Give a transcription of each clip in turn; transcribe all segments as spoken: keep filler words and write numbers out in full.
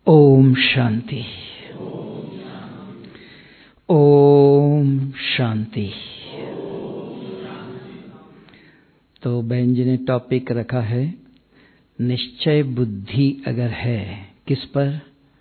ओम शांति। ओम शांति। तो बहन जी ने टॉपिक रखा है निश्चय बुद्धि अगर है किस पर?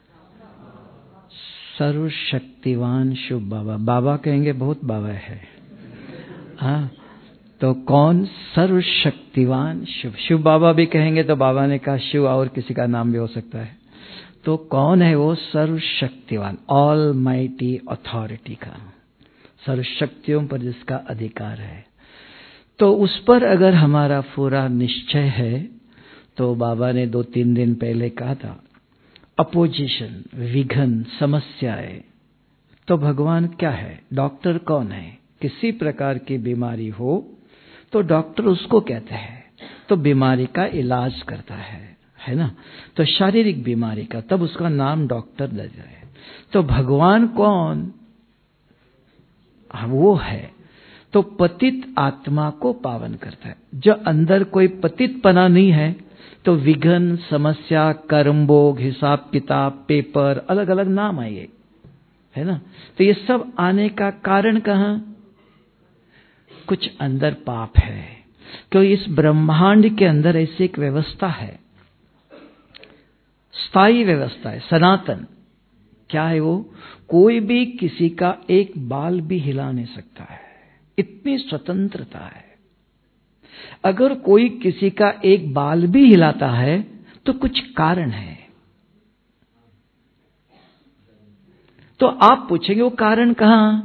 सर्वशक्तिवान शिव बाबा। बाबा कहेंगे बहुत बाबा है। हाँ, तो कौन? सर्वशक्तिवान शिव। शिव बाबा भी कहेंगे तो बाबा ने कहा शिव और किसी का नाम भी हो सकता है। तो कौन है वो? सर्वशक्तिवान, ऑल माइटी अथॉरिटी का, सर्वशक्तियों पर जिसका अधिकार है। तो उस पर अगर हमारा पूरा निश्चय है तो बाबा ने दो तीन दिन पहले कहा था अपोजिशन, विघन, समस्याएं। तो भगवान क्या है? डॉक्टर कौन है? किसी प्रकार की बीमारी हो तो डॉक्टर उसको कहते हैं, तो बीमारी का इलाज करता है, है ना? तो शारीरिक बीमारी का, तब उसका नाम डॉक्टर दे जाए। तो भगवान कौन? वो है तो पतित आत्मा को पावन करता है। जो अंदर कोई पतित पना नहीं है तो विघन, समस्या, कर्मभोग, हिसाब किताब, पेपर, अलग अलग नाम आइए, है ना? तो ये सब आने का कारण कहां? कुछ अंदर पाप है। क्योंकि इस ब्रह्मांड के अंदर ऐसी एक व्यवस्था है, स्थायी व्यवस्था है, सनातन। क्या है वो? कोई भी किसी का एक बाल भी हिला नहीं सकता है, इतनी स्वतंत्रता है। अगर कोई किसी का एक बाल भी हिलाता है तो कुछ कारण है। तो आप पूछेंगे वो कारण कहां?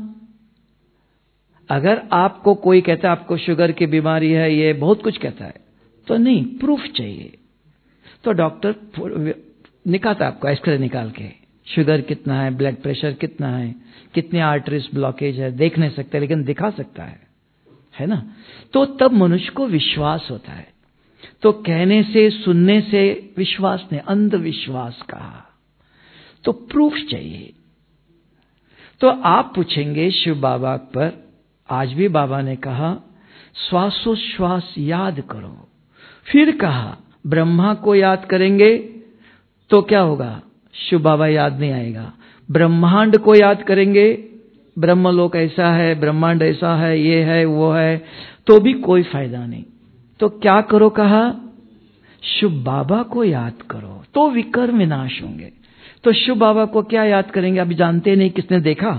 अगर आपको कोई कहता है आपको शुगर की बीमारी है, ये बहुत कुछ कहता है, तो नहीं, प्रूफ चाहिए। तो डॉक्टर निकालता है आपको एक्सरे निकाल के, शुगर कितना है, ब्लड प्रेशर कितना है, कितनी आर्टरीज ब्लॉकेज है, देख नहीं सकते लेकिन दिखा सकता है, है ना? तो तब मनुष्य को विश्वास होता है। तो कहने से, सुनने से विश्वास नहीं, अंधविश्वास कहा। तो प्रूफ चाहिए। तो आप पूछेंगे शिव बाबा पर, आज भी बाबा ने कहा श्वासोश्वास याद करो। फिर कहा ब्रह्मा को याद करेंगे तो क्या होगा? शिव बाबा याद नहीं आएगा। ब्रह्मांड को याद करेंगे, ब्रह्मलोक ऐसा है, ब्रह्मांड ऐसा है, ये है वो है, तो भी कोई फायदा नहीं। तो क्या करो कहा? शिव बाबा को याद करो तो विकर विनाश होंगे। तो शिव बाबा को क्या याद करेंगे? अभी जानते नहीं, किसने देखा?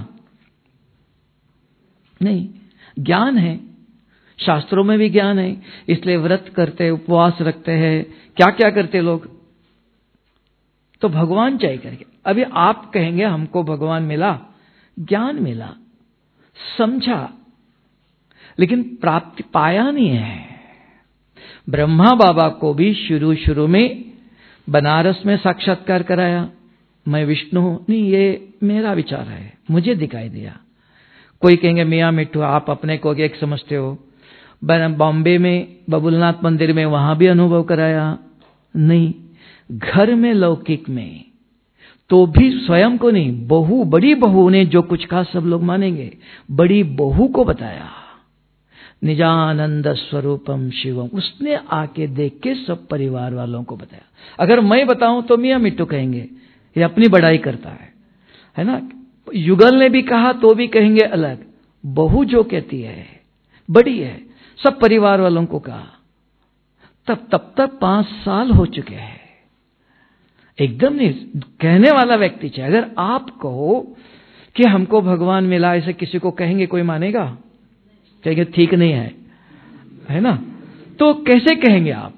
नहीं, ज्ञान है, शास्त्रों में भी ज्ञान है, इसलिए व्रत करते, उपवास रखते हैं, क्या क्या करते लोग। तो भगवान चाहिए करके। अभी आप कहेंगे हमको भगवान मिला, ज्ञान मिला, समझा, लेकिन प्राप्ति पाया नहीं है। ब्रह्मा बाबा को भी शुरू शुरू में बनारस में साक्षात्कार कराया, मैं विष्णु हूं। नहीं, ये मेरा विचार है, मुझे दिखाई दिया। कोई कहेंगे मियाँ मिट्टू आप अपने को एक समझते हो। बॉम्बे में बबुलनाथ मंदिर में, वहां भी अनुभव कराया। नहीं, घर में, लौकिक में, तो भी स्वयं को नहीं, बहू, बड़ी बहू ने जो कुछ कहा सब लोग मानेंगे। बड़ी बहू को बताया निजानंद स्वरूपम शिवम, उसने आके देख के सब परिवार वालों को बताया। अगर मैं बताऊं तो मियाँ मिट्टू कहेंगे ये अपनी बड़ाई करता है, है ना? युगल ने भी कहा तो भी कहेंगे अलग। बहू जो कहती है बड़ी है, सब परिवार वालों को कहा। तब तब तक पांच साल हो चुके हैं। एकदम नहीं, कहने वाला व्यक्ति चाहिए। अगर आप कहो कि हमको भगवान मिला, ऐसे किसी को कहेंगे कोई मानेगा? कहेंगे ठीक नहीं है, है ना? तो कैसे कहेंगे आप?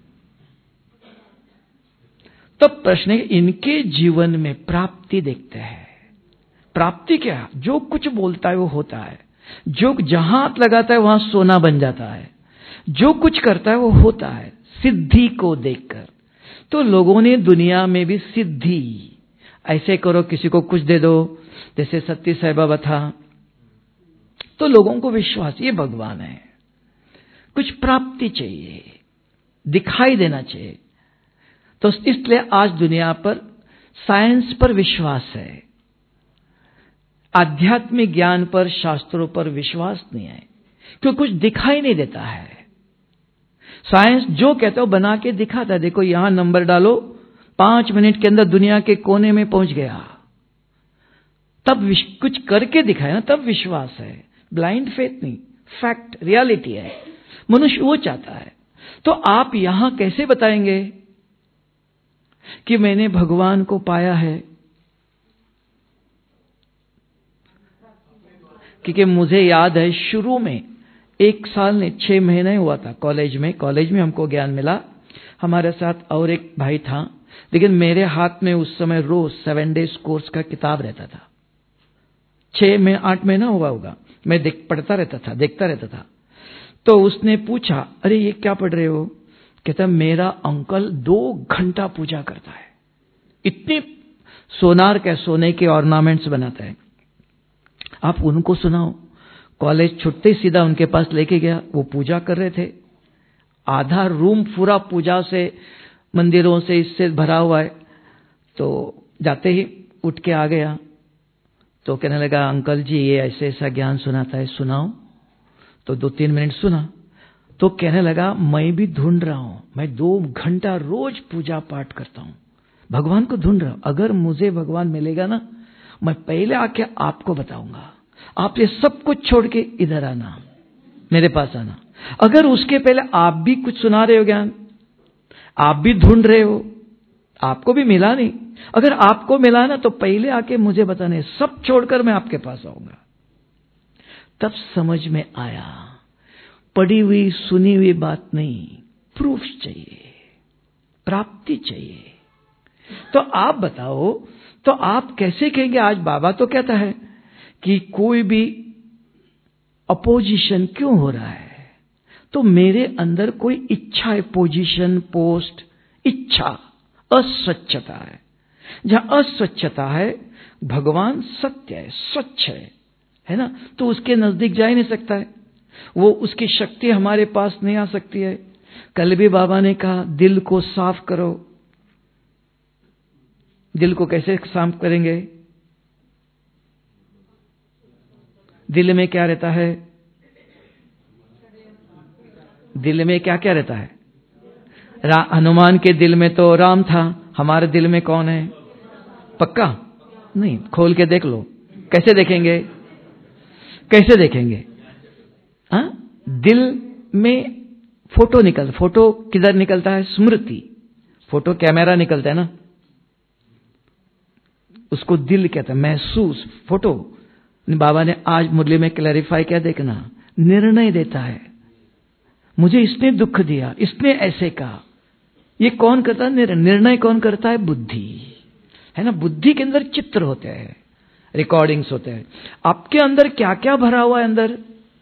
तो प्रश्न है, इनके जीवन में प्राप्ति देखते हैं। प्राप्ति क्या? जो कुछ बोलता है वो होता है, जो जहां हाथ लगाता है वहां सोना बन जाता है, जो कुछ करता है वो होता है, सिद्धि को देखकर। तो लोगों ने दुनिया में भी सिद्धि, ऐसे करो किसी को कुछ दे दो, जैसे सत्य साईं बाबा था, तो लोगों को विश्वास ये भगवान है। कुछ प्राप्ति चाहिए, दिखाई देना चाहिए। तो इसलिए आज दुनिया पर साइंस पर विश्वास है, आध्यात्मिक ज्ञान पर, शास्त्रों पर विश्वास नहीं है, क्योंकि कुछ दिखाई नहीं देता है। साइंस जो कहता है वो बना के दिखाता है, देखो यहां नंबर डालो पांच मिनट के अंदर दुनिया के कोने में पहुंच गया। तब कुछ करके दिखाया ना, तब विश्वास है। ब्लाइंड फेथ नहीं, फैक्ट, रियलिटी है। मनुष्य वो चाहता है। तो आप यहां कैसे बताएंगे कि मैंने भगवान को पाया है? क्योंकि मुझे याद है शुरू में एक साल ने छह महीने हुआ था कॉलेज में कॉलेज में हमको ज्ञान मिला। हमारे साथ और एक भाई था, लेकिन मेरे हाथ में उस समय रोज सेवन डेज कोर्स का किताब रहता था। छह में आठ महीना हुआ होगा, मैं देख पढ़ता रहता था, देखता रहता था। तो उसने पूछा, अरे ये क्या पढ़ रहे हो? कहता मेरा अंकल दो घंटा पूजा करता है, इतने सोनार के सोने के ऑर्नामेंट्स बनाता है, आप उनको सुनाओ। कॉलेज छुट्टे सीधा उनके पास लेके गया, वो पूजा कर रहे थे। आधा रूम पूरा पूजा से, मंदिरों से, इससे भरा हुआ है। तो जाते ही उठ के आ गया, तो कहने लगा, अंकल जी ये ऐसे ऐसा ज्ञान सुनाता है, सुनाओ। तो दो तीन मिनट सुना, तो कहने लगा, मैं भी ढूंढ रहा हूं, मैं दो घंटा रोज पूजा पाठ करता हूं, भगवान को ढूंढ रहा हूं। अगर मुझे भगवान मिलेगा ना, मैं पहले आके आपको बताऊंगा, आप ये सब कुछ छोड़ के इधर आना, मेरे पास आना। अगर उसके पहले आप भी कुछ सुना रहे हो ज्ञान, आप भी ढूंढ रहे हो, आपको भी मिला नहीं, अगर आपको मिला ना, तो पहले आके मुझे बताने, सब छोड़कर मैं आपके पास आऊंगा। तब समझ में आया, पढ़ी हुई सुनी हुई बात नहीं, प्रूफ चाहिए, प्राप्ति चाहिए। तो आप बताओ, तो आप कैसे कहेंगे? आज बाबा तो कहता है कि कोई भी अपोजिशन क्यों हो रहा है? तो मेरे अंदर कोई इच्छा है, पोजीशन, पोस्ट, इच्छा, अस्वच्छता है। जहां अस्वच्छता है, भगवान सत्य है, स्वच्छ है, है ना? तो उसके नजदीक जा ही नहीं सकता है, वो उसकी शक्ति हमारे पास नहीं आ सकती है। कल भी बाबा ने कहा, दिल को साफ करो। दिल को कैसे साफ करेंगे? दिल में क्या रहता है? दिल में क्या क्या रहता है? हनुमान के दिल में तो राम था, हमारे दिल में कौन है? पक्का नहीं, खोल के देख लो। कैसे देखेंगे? कैसे देखेंगे? हाँ, दिल में फोटो निकल, फोटो किधर निकलता है? स्मृति, फोटो कैमरा निकलता है ना, उसको दिल कहता है, महसूस। फोटो बाबा ने आज मुरली में क्लैरिफाई क्या देखना, निर्णय देता है, मुझे इसने दुख दिया, इसने ऐसे कहा। ये कौन करता है? निर्णय कौन करता है? बुद्धि, है ना? बुद्धि के अंदर चित्र होते हैं, रिकॉर्डिंग्स होते हैं। आपके अंदर क्या क्या भरा हुआ है अंदर,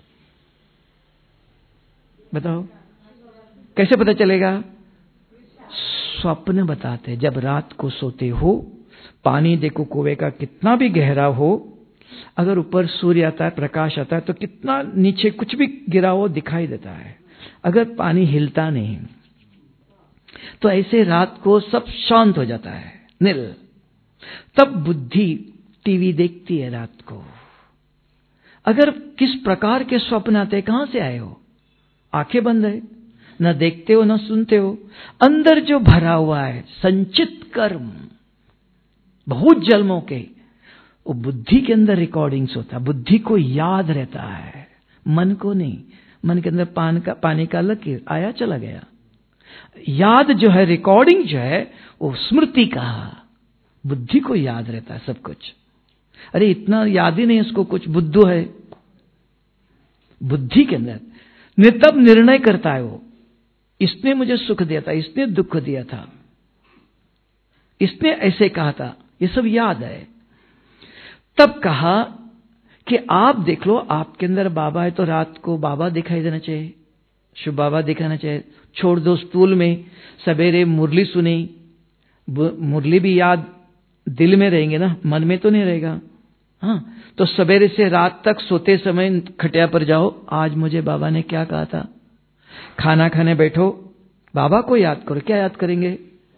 बताओ, कैसे पता चलेगा? स्वप्न बताते हैं। जब रात को सोते हो, पानी देखो कुएं का कितना भी गहरा हो, अगर ऊपर सूर्य आता है, प्रकाश आता है, तो कितना नीचे कुछ भी गिरा हो दिखाई देता है, अगर पानी हिलता नहीं। तो ऐसे रात को सब शांत हो जाता है, नील। तब बुद्धि टीवी देखती है रात को। अगर किस प्रकार के स्वप्न आते, कहां से आए हो? आंखें बंद है, न देखते हो न सुनते हो। अंदर जो भरा हुआ है संचित कर्म, बहुत जन्मों के, वो बुद्धि के अंदर रिकॉर्डिंग्स होता है। बुद्धि को याद रहता है, मन को नहीं। मन के अंदर पान का पानी का लकीर आया चला गया। याद जो है, रिकॉर्डिंग जो है, वो स्मृति का, बुद्धि को याद रहता है सब कुछ। अरे इतना याद ही नहीं इसको कुछ, बुद्धू है। बुद्धि के अंदर तब निर्णय करता है वो, इसने मुझे सुख दिया था, इसने दुख दिया था, इसने ऐसे कहा था, ये सब याद है। तब कहा कि आप देख लो, आपके अंदर बाबा है, तो रात को बाबा दिखाई देना चाहिए, शुभ बाबा दिखाना चाहिए। छोड़ दो स्टूल में, सवेरे मुरली सुनी, मुरली भी याद दिल में रहेंगे ना, मन में तो नहीं रहेगा। हाँ, तो सवेरे से रात तक सोते समय खटिया पर जाओ, आज मुझे बाबा ने क्या कहा था। खाना खाने बैठो, बाबा को याद करो। क्या याद करेंगे?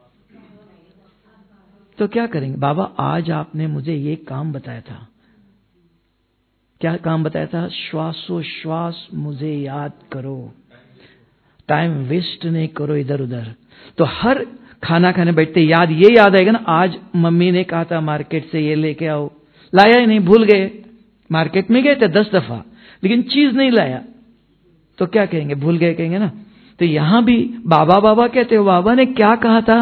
तो क्या करेंगे? बाबा आज आपने मुझे ये काम बताया था। क्या काम बताया था? श्वासोश्वास मुझे याद करो, टाइम वेस्ट नहीं करो इधर उधर। तो हर खाना खाने बैठते याद ये याद आएगा ना, आज मम्मी ने कहा था मार्केट से ये लेके आओ, लाया ही नहीं, भूल गए। मार्केट में गए थे दस दफा लेकिन चीज नहीं लाया, तो क्या कहेंगे, भूल गए कहेंगे ना। तो यहां भी बाबा बाबा कहते हो, बाबा ने क्या कहा था,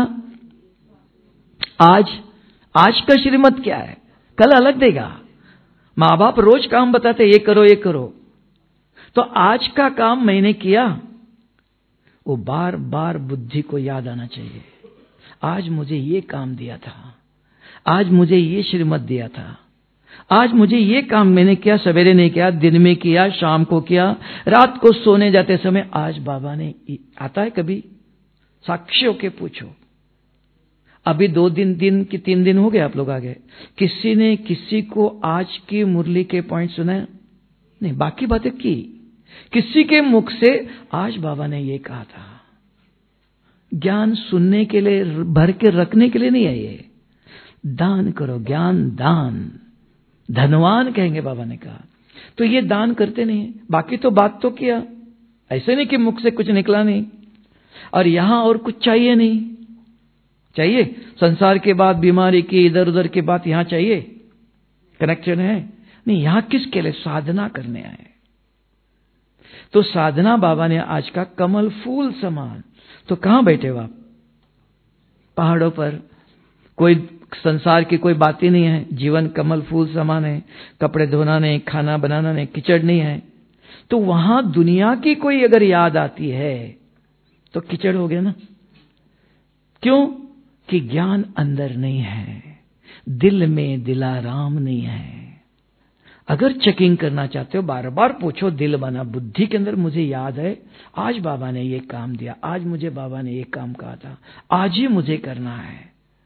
आज आज का श्रीमत क्या है, कल अलग देगा। मां बाप रोज काम बताते, ये करो ये करो, तो आज का काम मैंने किया, वो बार बार बुद्धि को याद आना चाहिए। आज मुझे ये काम दिया था, आज मुझे ये श्रीमत दिया था, आज मुझे ये काम मैंने किया, सवेरे नहीं किया, दिन में किया, शाम को किया, रात को सोने जाते समय आज बाबा ने। आता है कभी साक्षी होके पूछो। अभी दो दिन दिन की तीन दिन हो गए आप लोग आ गए, किसी ने किसी को आज की मुरली के पॉइंट सुनाया नहीं, बाकी बातें की, किसी के मुख से आज बाबा ने ये कहा था। ज्ञान सुनने के लिए, भर के रखने के लिए नहीं है, ये दान करो, ज्ञान दान, धनवान कहेंगे बाबा ने कहा। तो ये दान करते नहीं है, बाकी तो बात तो किया, ऐसे नहीं कि मुख से कुछ निकला नहीं। और यहां और कुछ चाहिए नहीं, चाहिए संसार के बाद, बीमारी की, इधर उधर की बात यहां चाहिए, कनेक्शन है नहीं। यहां किसके लिए, साधना करने आए। तो साधना बाबा ने आज का कमल फूल समान। तो कहां बैठे हो आप, पहाड़ों पर, कोई संसार की कोई बात ही नहीं है, जीवन कमल फूल समान है, कपड़े धोना नहीं, खाना बनाना नहीं, कीचड़ नहीं है। तो वहां दुनिया की कोई अगर याद आती है तो कीचड़ हो गया ना। क्यों कि ज्ञान अंदर नहीं है, दिल में दिलाराम नहीं है। अगर चेकिंग करना चाहते हो, बार बार पूछो, दिल बना, बुद्धि के अंदर मुझे याद है, आज बाबा ने ये काम दिया, आज मुझे बाबा ने ये काम कहा था, आज ही मुझे करना है।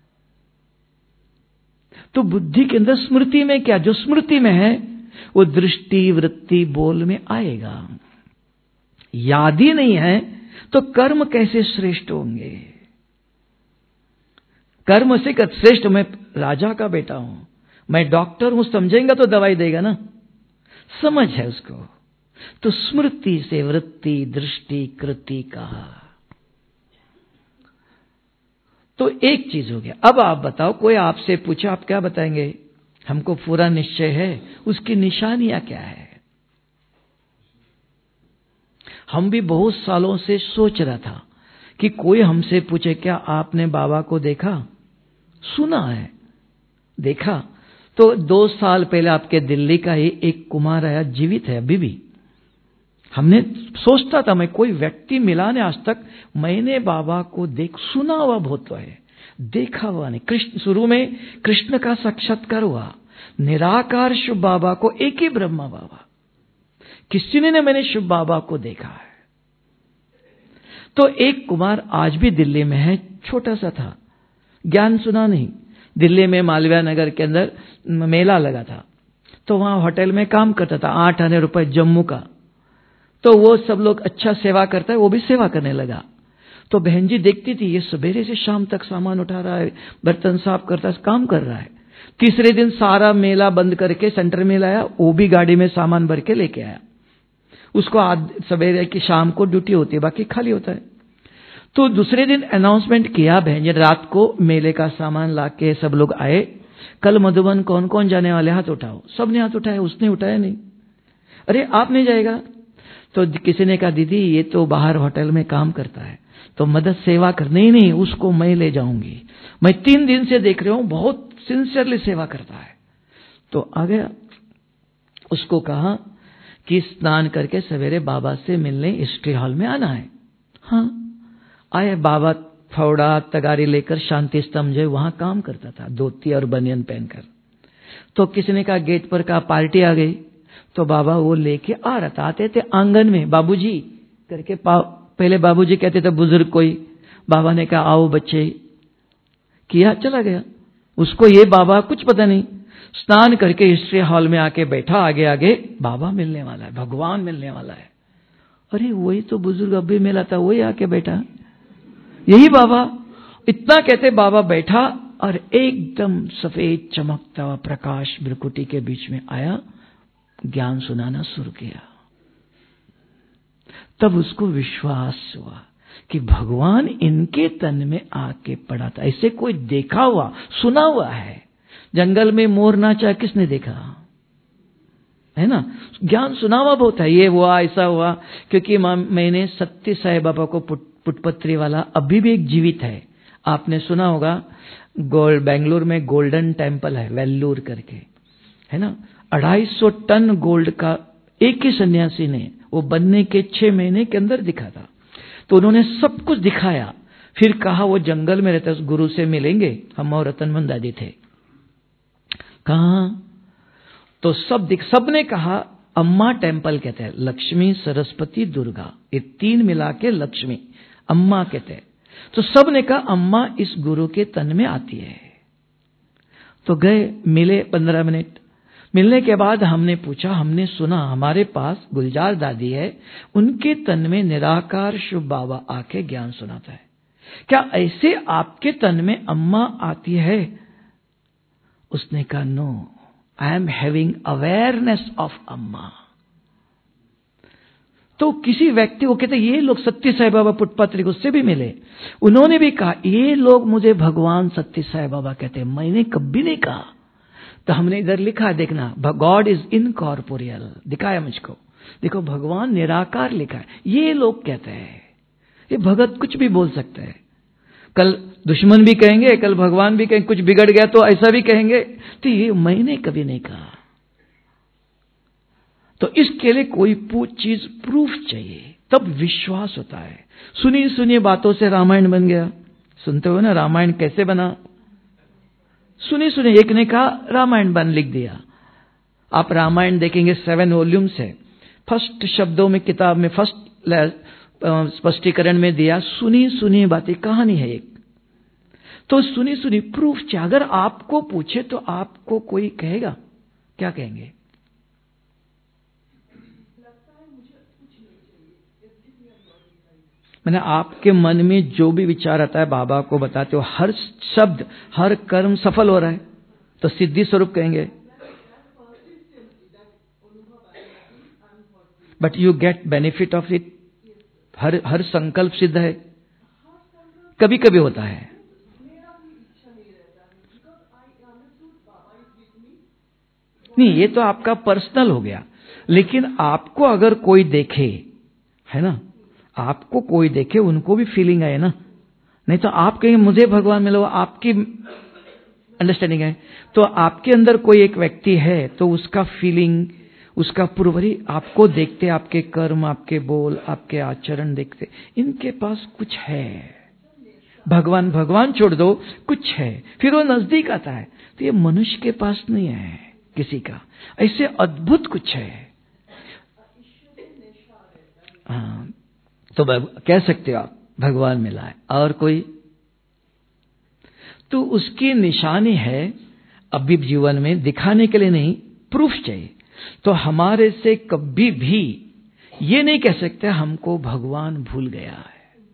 तो बुद्धि के अंदर स्मृति में क्या, जो स्मृति में है वो दृष्टि वृत्ति बोल में आएगा। याद ही नहीं है तो कर्म कैसे श्रेष्ठ होंगे। कर्म से कर श्रेष्ठ, मैं राजा का बेटा हूं, मैं डॉक्टर हूं, समझेगा तो दवाई देगा ना, समझ है उसको। तो स्मृति से वृत्ति दृष्टि कृति कहा। तो एक चीज हो गया। अब आप बताओ, कोई आपसे पूछा, आप क्या बताएंगे, हमको पूरा निश्चय है, उसकी निशानियां क्या है। हम भी बहुत सालों से सोच रहा था कि कोई हमसे पूछे, क्या आपने बाबा को देखा, सुना है, देखा। तो दो साल पहले आपके दिल्ली का ही एक कुमार आया, जीवित है अभी भी। हमने सोचता था, मैं कोई व्यक्ति मिला नहीं आज तक, मैंने बाबा को देख, सुना हुआ बहुत है, देखा हुआ नहीं। कृष्ण, शुरू में कृष्ण का साक्षात्कार हुआ, निराकार शुभ बाबा को, एक ही ब्रह्मा बाबा, किसी ने मैंने शुभ बाबा को देखा है। तो एक कुमार आज भी दिल्ली में है, छोटा सा था, ज्ञान सुना नहीं। दिल्ली में मालवीय नगर के अंदर मेला लगा था, तो वहां होटल में काम करता था, आठ आने रुपए जम्मू का। तो वो सब लोग अच्छा सेवा करता है, वो भी सेवा करने लगा। तो बहन जी देखती थी, ये सवेरे से शाम तक सामान उठा रहा है, बर्तन साफ करता है, काम कर रहा है। तीसरे दिन सारा मेला बंद करके सेंटर में लाया, वो भी गाड़ी में सामान भर के लेके आया। उसको आज सवेरे की शाम को ड्यूटी होती है, बाकी खाली होता है। तो दूसरे दिन अनाउंसमेंट किया, बहन जी रात को मेले का सामान लाके सब लोग आए, कल मधुबन कौन कौन जाने वाले, हाथ उठाओ। सबने हाथ उठाया, उसने उठाया नहीं। अरे आप नहीं जाएगा? तो किसी ने कहा, दीदी ये तो बाहर होटल में काम करता है, तो मदद सेवा कर। नहीं नहीं, उसको मैं ले जाऊंगी, मैं तीन दिन से देख रहा हूं, बहुत सिंसियरली सेवा करता है। तो आ गया, उसको कहा कि स्नान करके सवेरे बाबा से मिलने हिस्ट्री हॉल में आना है। हाँ आए, बाबा फावड़ा तगारी लेकर शांति स्तंभ जो वहां काम करता था, धोती और बनियन पहनकर। तो किसी ने कहा गेट पर कहा पार्टी आ गई, तो बाबा वो लेके आ रहा था। आते थे आंगन में, बाबूजी करके, पहले बाबूजी कहते थे बुजुर्ग कोई, बाबा ने कहा आओ बच्चे, किया, चला गया। उसको ये बाबा कुछ पता नहीं, स्नान करके हिस्ट्री हॉल में आके बैठा, आगे आगे बाबा मिलने वाला है, भगवान मिलने वाला है। अरे वही तो बुजुर्ग अभी मिला था, वही आके बैठा, यही बाबा। इतना कहते बाबा बैठा और एकदम सफेद चमकता हुआ प्रकाश बिरकुटी के बीच में आया, ज्ञान सुनाना शुरू किया। तब उसको विश्वास हुआ, कि भगवान इनके तन में आके पड़ा था। ऐसे कोई देखा हुआ सुना हुआ है? जंगल में मोर नाचा किसने देखा? है ना, ज्ञान सुना हुआ बहुत है, ये हुआ ऐसा हुआ। क्योंकि मैंने सत्य साई बाबा को पुट, पुटपत्री वाला अभी भी एक जीवित है, आपने सुना होगा। गोल्ड बेंगलुर में गोल्डन टेम्पल है वेल्लूर करके, है ना। अढ़ाई सौ टन गोल्ड का एक ही सन्यासी ने वो बनने के छह महीने के अंदर दिखा था। तो उन्होंने सब कुछ दिखाया, फिर कहा वो जंगल में रहते, उस गुरु से मिलेंगे। हम और रतनमन दादी थे, कहा तो सब दिख सबने कहा अम्मा टेम्पल कहते हैं, लक्ष्मी सरस्वती दुर्गा, ये तीन मिला के लक्ष्मी अम्मा कहते हैं। तो सबने कहा अम्मा इस गुरु के तन में आती है। तो गए, मिले पंद्रह मिनट। मिलने के बाद हमने पूछा, हमने सुना हमारे पास गुलजार दादी है, उनके तन में निराकार शुभ बाबा आके ज्ञान सुनाता है, क्या ऐसे आपके तन में अम्मा आती है? उसने कहा no, I am having awareness of अम्मा। तो किसी व्यक्ति को कहते, ये लोग सत्य साई बाबा पुटपत्री उससे भी मिले, उन्होंने भी कहा ये लोग मुझे भगवान सत्य साई बाबा कहते हैं, मैंने कभी नहीं कहा। तो हमने इधर लिखा, देखना, गॉड इज इनकॉर्पोरियल, दिखाया मुझको, देखो भगवान निराकार लिखा है। ये लोग कहते हैं, ये भगत कुछ भी बोल सकते हैं, कल दुश्मन भी कहेंगे, कल भगवान भी कहेंगे, कुछ बिगड़ गया तो ऐसा भी कहेंगे। तो ये मैंने कभी नहीं कहा। तो इसके लिए कोई चीज प्रूफ चाहिए, तब विश्वास होता है। सुनी सुनी बातों से रामायण बन गया, सुनते हो ना रामायण कैसे बना? सुनी सुनी एक ने कहा रामायण बन, लिख दिया। आप रामायण देखेंगे, सेवन वॉल्यूम्स है। फर्स्ट शब्दों में किताब में फर्स्ट स्पष्टीकरण में दिया, सुनी सुनी बातें, कहानी है एक। तो सुनी सुनी प्रूफ चाहिए। अगर आपको पूछे तो आपको कोई कहेगा, क्या कहेंगे? मैंने आपके मन में जो भी विचार आता है बाबा को बताते हो, हर शब्द हर कर्म सफल हो रहा है तो सिद्धि स्वरूप कहेंगे। But you get benefit of it, हर हर संकल्प सिद्ध है, कभी कभी होता है। नहीं, ये तो आपका पर्सनल हो गया। लेकिन आपको अगर कोई देखे, है ना, आपको कोई देखे, उनको भी फीलिंग आए ना। नहीं तो आप कहेंगे मुझे भगवान मिलो, आपकी अंडरस्टैंडिंग है। तो आपके अंदर कोई एक व्यक्ति है तो उसका फीलिंग, उसका पूर्वरी आपको देखते, आपके कर्म, आपके बोल, आपके आचरण देखते, इनके पास कुछ है। भगवान भगवान छोड़ दो, कुछ है, फिर वो नजदीक आता है। तो ये मनुष्य के पास नहीं है किसी का, ऐसे अद्भुत कुछ है। हाँ, तो कह सकते हो आप भगवान मिला है। और कोई? तो उसकी निशानी है अभी जीवन में, दिखाने के लिए नहीं, प्रूफ चाहिए। तो हमारे से कभी भी ये नहीं कह सकते हमको भगवान भूल गया है,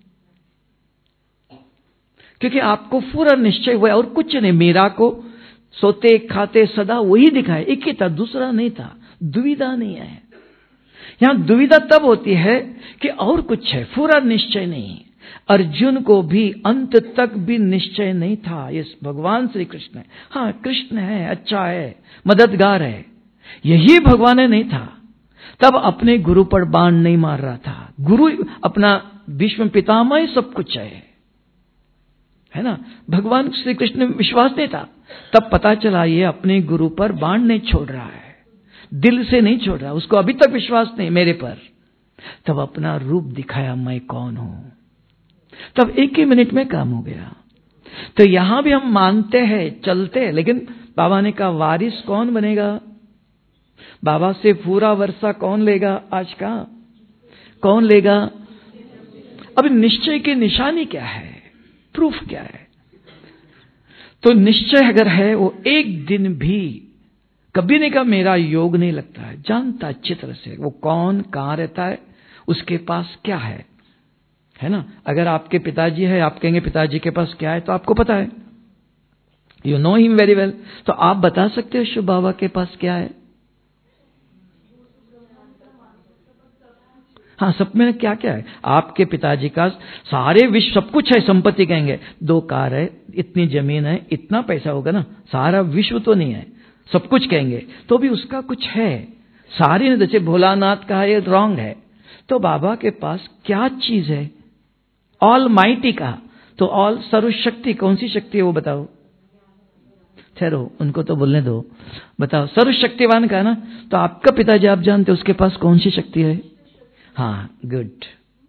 क्योंकि आपको पूरा निश्चय हुआ और कुछ नहीं। मेरा को सोते खाते सदा वही दिखाए, एक ही था, दूसरा नहीं था, दुविधा नहीं है। यहां दुविधा तब होती है कि और कुछ है, पूरा निश्चय नहीं। अर्जुन को भी अंत तक भी निश्चय नहीं था, ये भगवान श्री कृष्ण है। हाँ, कृष्ण है, अच्छा है, मददगार है, यही भगवान है नहीं था। तब अपने गुरु पर बाण नहीं मार रहा था। गुरु अपना भीष्म पितामह ही सब कुछ है, है ना। भगवान श्री कृष्ण में विश्वास नहीं था, तब पता चला ये अपने गुरु पर बाण नहीं छोड़ रहा है, दिल से नहीं छोड़ रहा, उसको अभी तक विश्वास नहीं मेरे पर। तब अपना रूप दिखाया, मैं कौन हूं। तब एक ही मिनट में काम हो गया। तो यहां भी हम मानते हैं, चलते हैं, लेकिन बाबा ने कहा वारिस कौन बनेगा? बाबा से पूरा वर्षा कौन लेगा? आज का कौन लेगा? अब निश्चय की निशानी क्या है, प्रूफ क्या है? तो निश्चय अगर है, वो एक दिन भी कभी नहीं कहा मेरा योग नहीं लगता है, जानता अच्छी तरह से वो कौन कहां रहता है, उसके पास क्या है, है ना। अगर आपके पिताजी है, आप कहेंगे पिताजी के पास क्या है, तो आपको पता है, you know him very well. तो आप बता सकते हो शिव बाबा के पास क्या है? हाँ, सब में क्या क्या है? आपके पिताजी का सारे विश्व सब कुछ है, संपत्ति कहेंगे, दो कार है, इतनी जमीन है, इतना पैसा होगा ना, सारा विश्व तो नहीं है, सब कुछ कहेंगे, तो भी उसका कुछ है। सारी ने जैसे भोलानाथ कहा ये रॉन्ग है, तो बाबा के पास क्या चीज है? ऑल माइटी कहा, तो ऑल सर्वशक्ति, कौन सी शक्ति है वो बताओ? ठहरो, उनको तो बोलने दो, बताओ। सर्वशक्तिवान का ना, तो आपका पिताजी आप जानते उसके पास कौन सी शक्ति है? हाँ, गुड।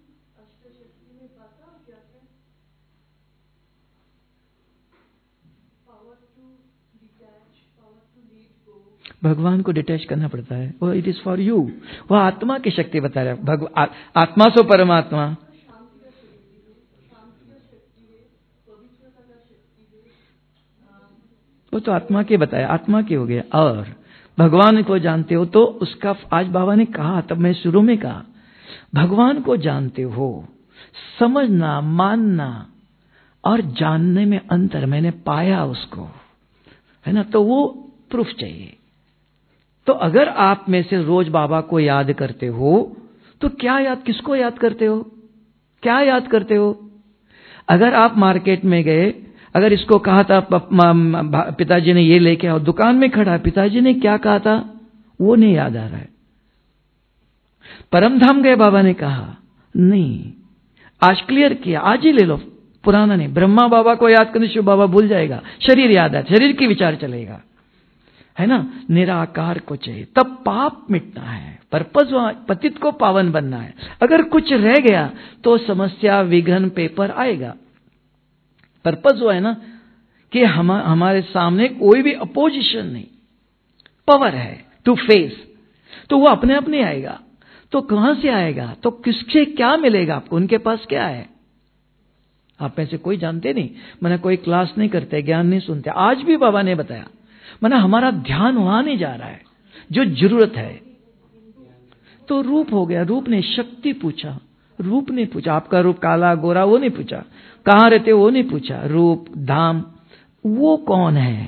भगवान को डिटैच करना पड़ता है, वो इट इज फॉर यू, वो आत्मा की शक्ति बता रहा है। भगवान आत्मा सो परमात्मा, वो तो आत्मा के बताया, आत्मा के हो गया। और भगवान को जानते हो तो उसका, आज बाबा ने कहा, तब मैं शुरू में कहा, भगवान को जानते हो, समझना, मानना और जानने में अंतर, मैंने पाया उसको, है ना, तो वो प्रूफ चाहिए। तो अगर आप में से रोज बाबा को याद करते हो, तो क्या याद, किसको याद करते हो? क्या याद करते हो? अगर आप मार्केट में गए, अगर इसको कहा था पिताजी ने ये लेके आओ, दुकान में खड़ा, पिताजी ने क्या कहा था वो नहीं याद आ रहा है। परमधाम गए, बाबा ने कहा नहीं, आज क्लियर किया, आज ही ले लो, पुराना नहीं। ब्रह्मा बाबा को याद करने से बाबा भूल जाएगा, शरीर याद है, शरीर की विचार चलेगा, है ना। निराकार को चाहिए, तब पाप मिटना है, पर्पज पतित को पावन बनना है। अगर कुछ रह गया तो समस्या, विघ्न, पेपर आएगा। पर्पज वो है ना कि हम हमारे सामने कोई भी अपोजिशन नहीं, पावर है टू फेस, तो वो अपने आप नहीं आएगा। तो कहां से आएगा? तो किससे क्या मिलेगा आपको? उनके पास क्या है? आप में से कोई जानते नहीं, मैंने कोई क्लास नहीं करते, ज्ञान नहीं सुनते। आज भी बाबा ने बताया, मैंने हमारा ध्यान वहां नहीं जा रहा है जो जरूरत है। तो रूप हो गया, रूप ने शक्ति पूछा, रूप ने पूछा, आपका रूप काला गोरा वो नहीं पूछा, कहां रहते हो वो नहीं पूछा, रूप धाम वो कौन है?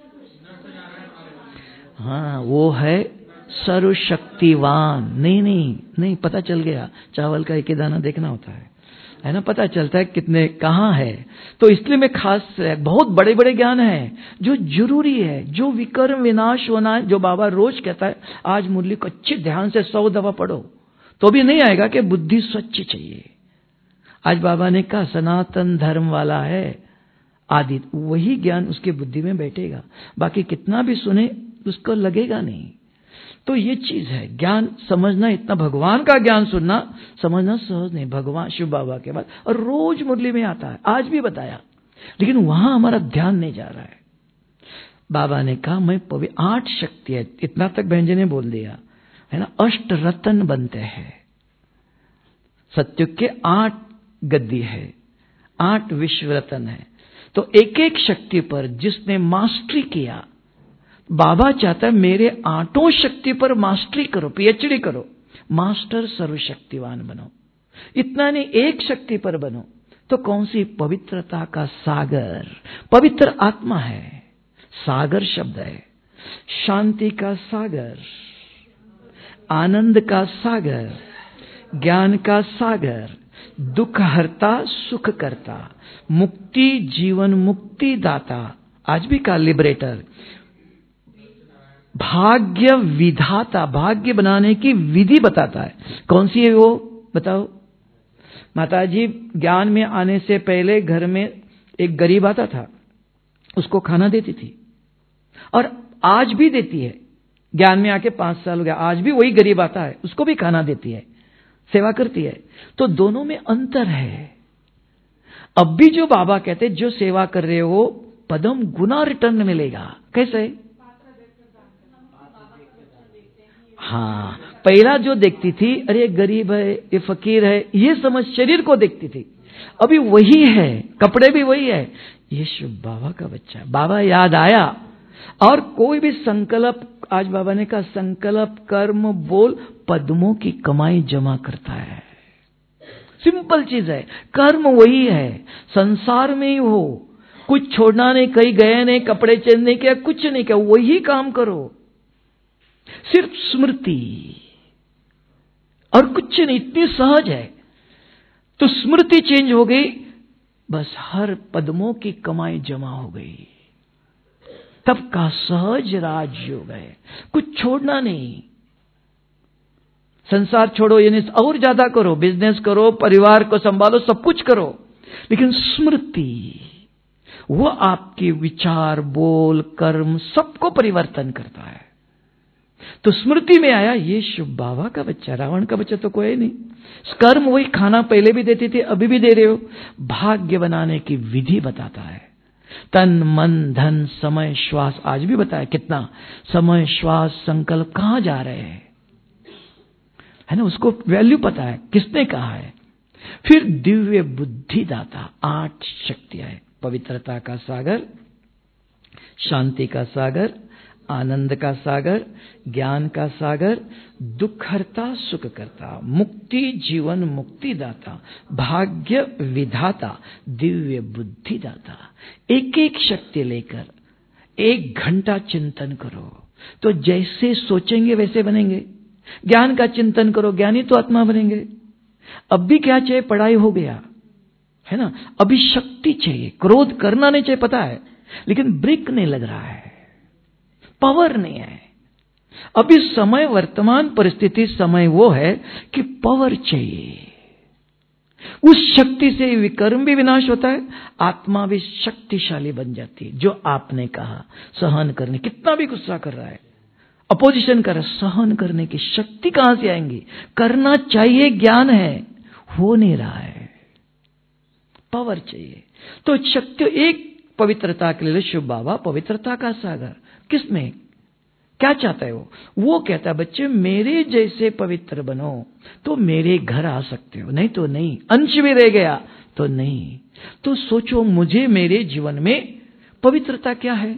हाँ, वो है सर्वशक्तिवान। नहीं नहीं नहीं, पता चल गया, चावल का एक ही दाना देखना होता है, है ना, पता चलता है कितने कहां है। तो इसलिए मैं खास, बहुत बड़े बड़े ज्ञान है जो जरूरी है, जो विकर्म विनाश होना है, जो बाबा रोज कहता है। आज मुरली को अच्छे ध्यान से सौ दफा पढ़ो तो भी नहीं आएगा कि बुद्धि स्वच्छ चाहिए। आज बाबा ने कहा सनातन धर्म वाला है आदि, वही ज्ञान उसके बुद्धि में बैठेगा, बाकी कितना भी सुने उसको लगेगा नहीं। तो ये चीज है, ज्ञान समझना, इतना भगवान का ज्ञान सुनना समझना सहज नहीं। भगवान शिव बाबा के बाद, और रोज मुरली में आता है, आज भी बताया, लेकिन वहां हमारा ध्यान नहीं जा रहा है। बाबा ने कहा मैं पवित्र, आठ शक्ति है, इतना तक बहन जी ने बोल दिया, है ना। अष्ट रत्न बनते हैं, सत्युग के आठ गद्दी है, आठ विश्व रत्न है। तो एक एक शक्ति पर जिसने मास्टरी किया, बाबा चाहता है मेरे आठों शक्ति पर मास्टरी करो, पीएचडी करो, मास्टर सर्वशक्तिवान बनो। इतना नहीं, एक शक्ति पर बनो। तो कौन सी? पवित्रता का सागर, पवित्र आत्मा है, सागर शब्द है, शांति का सागर, आनंद का सागर, ज्ञान का सागर, दुख हरता सुख करता, मुक्ति जीवन मुक्ति दाता, आज भी का लिबरेटर, भाग्य विधाता, भाग्य बनाने की विधि बताता है। कौन सी है वो बताओ? माताजी ज्ञान में आने से पहले घर में एक गरीब आता था, उसको खाना देती थी, और आज भी देती है। ज्ञान में आके पांच साल हो गया, आज भी वही गरीब आता है, उसको भी खाना देती है, सेवा करती है। तो दोनों में अंतर है। अब भी जो बाबा कहते, जो सेवा कर रहे हो पदम गुना रिटर्न मिलेगा। कैसे? हाँ, पहला जो देखती थी, अरे गरीब है, ये फकीर है, ये समझ शरीर को देखती थी। अभी वही है, कपड़े भी वही है, ये शिव बाबा का बच्चा। बाबा याद आया, और कोई भी संकल्प, आज बाबा ने कहा संकल्प कर्म बोल पद्मों की कमाई जमा करता है। सिंपल चीज है, कर्म वही है, संसार में ही हो, कुछ छोड़ना नहीं, कहीं गए नहीं, कपड़े चेंज नहीं किया, कुछ नहीं किया, वही काम करो, सिर्फ स्मृति। और कुछ नहीं, इतनी सहज है। तो स्मृति चेंज हो गई, बस हर पद्मों की कमाई जमा हो गई। तब का सहज राजयोग है, कुछ छोड़ना नहीं। संसार छोड़ो यानी और ज्यादा करो, बिजनेस करो, परिवार को संभालो, सब कुछ करो, लेकिन स्मृति वो आपके विचार, बोल, कर्म सबको परिवर्तन करता है। तो स्मृति में आया ये शुभ बाबा का बच्चा, रावण का बच्चा तो कोई नहीं। कर्म वही, खाना पहले भी देते थे, अभी भी दे रहे हो। भाग्य बनाने की विधि बताता है। तन, मन, धन, समय, श्वास, आज भी बताया कितना समय, श्वास, संकल्प कहां जा रहे हैं, है ना, उसको वैल्यू पता है, किसने कहा है। फिर दिव्य बुद्धि दाता, आठ शक्तियां है। पवित्रता का सागर, शांति का सागर, आनंद का सागर, ज्ञान का सागर, दुखहर्ता, सुख करता, मुक्ति, जीवन मुक्ति दाता, भाग्य विधाता, दिव्य बुद्धि दाता। एक एक शक्ति लेकर एक घंटा चिंतन करो तो जैसे सोचेंगे वैसे बनेंगे। ज्ञान का चिंतन करो, ज्ञानी तो आत्मा बनेंगे। अब भी क्या चाहिए, पढ़ाई हो गया है ना, अभी शक्ति चाहिए, क्रोध करना नहीं चाहिए, पता है, लेकिन ब्रेक नहीं लग रहा है, पावर नहीं है। अभी समय, वर्तमान परिस्थिति समय वो है कि पावर चाहिए। उस शक्ति से विकर्म भी विनाश होता है, आत्मा भी शक्तिशाली बन जाती है। जो आपने कहा सहन करने, कितना भी गुस्सा कर रहा है, अपोजिशन कर, सहन करने की शक्ति कहां से आएंगी। करना चाहिए, ज्ञान है, हो नहीं रहा है, पावर चाहिए। तो शक्ति एक पवित्रता के लिए शुभ बाबा पवित्रता का सागर। किसमें क्या चाहता है वो वो कहता है बच्चे मेरे जैसे पवित्र बनो तो मेरे घर आ सकते हो, नहीं तो नहीं। अंश भी रह गया तो नहीं। तो सोचो मुझे मेरे जीवन में पवित्रता क्या है,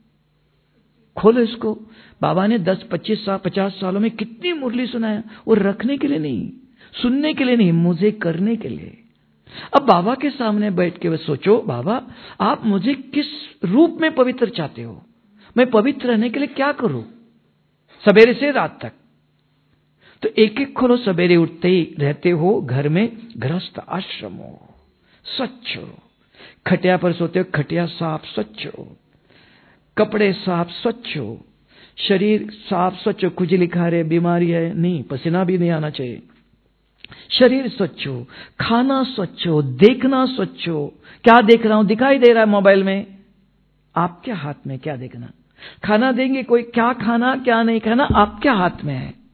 खोलो इसको। बाबा ने दस पच्चीस साल पचास सालों में कितनी मुरली सुनाया, वो रखने के लिए नहीं, सुनने के लिए नहीं, मुझे करने के लिए। अब बाबा के सामने बैठ के सोचो, बाबा आप मुझे किस रूप में पवित्र चाहते हो, मैं पवित्र रहने के लिए क्या करूं सवेरे से रात तक। तो एक एक खोलो। सवेरे उठते ही रहते हो घर में, गृहस्थ आश्रम हो, स्वच्छ हो। खटिया पर सोते हो, खटिया साफ स्वच्छ हो, कपड़े साफ स्वच्छ हो, शरीर साफ स्वच्छ हो। खुजली खा रहे, बीमारी है नहीं, पसीना भी नहीं आना चाहिए, शरीर स्वच्छ हो, खाना स्वच्छ हो, देखना स्वच्छ हो। क्या देख रहा हूं, दिखाई दे रहा है मोबाइल में, आपके हाथ में क्या देखना। खाना देंगे कोई, क्या खाना क्या नहीं खाना आपके हाथ में है।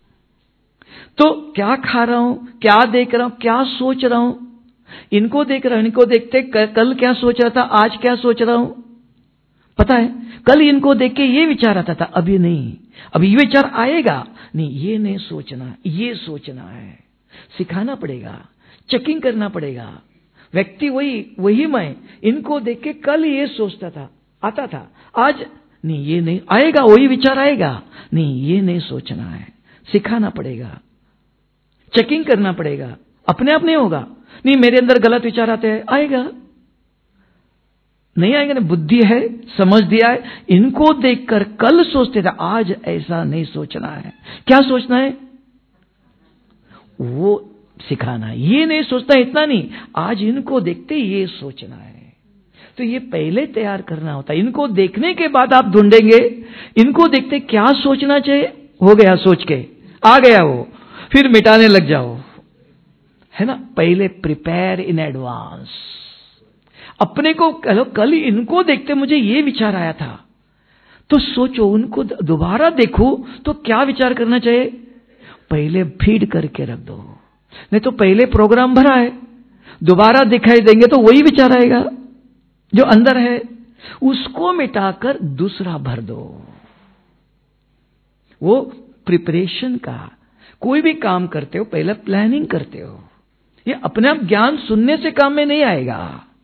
तो क्या खा रहा हूं, क्या देख रहा हूं, क्या सोच रहा हूं, इनको देख रहा हूं, इनको देखते कल क्या सोच रहा था, आज क्या सोच रहा हूं, पता है। कल इनको देख के ये विचार आता था, अभी नहीं, अभी ये विचार आएगा नहीं, ये नहीं सोचना, ये सोचना है। सिखाना पड़ेगा, चेकिंग करना पड़ेगा। व्यक्ति वही वही मैं, इनको देख के कल ये सोचता था, आता था, आज नहीं, ये नहीं आएगा, वही विचार आएगा नहीं, ये नहीं सोचना है। सिखाना पड़ेगा, चेकिंग करना पड़ेगा, अपने आप नहीं होगा। नहीं मेरे अंदर गलत विचार आते हैं, आएगा नहीं आएगा, नहीं बुद्धि है, समझ दिया है। इनको देखकर कल सोचते थे, आज ऐसा नहीं सोचना है। क्या सोचना है, वो सिखाना है। ये नहीं सोचना, इतना नहीं, आज इनको देखते ये सोचना है। तो ये पहले तैयार करना होता है। इनको देखने के बाद आप ढूंढेंगे, इनको देखते क्या सोचना चाहिए, हो गया सोच के आ गया वो, फिर मिटाने लग जाओ, है ना। पहले प्रिपेयर इन एडवांस। अपने को कहो कल इनको देखते मुझे ये विचार आया था, तो सोचो उनको दोबारा देखो तो क्या विचार करना चाहिए, पहले फीड करके रख दो। नहीं तो पहले प्रोग्राम भरा है, दोबारा दिखाई देंगे तो वही विचार आएगा जो अंदर है, उसको मिटाकर दूसरा भर दो। वो प्रिपरेशन का, कोई भी काम करते हो पहले प्लानिंग करते हो। ये अपने आप ज्ञान सुनने से काम में नहीं आएगा।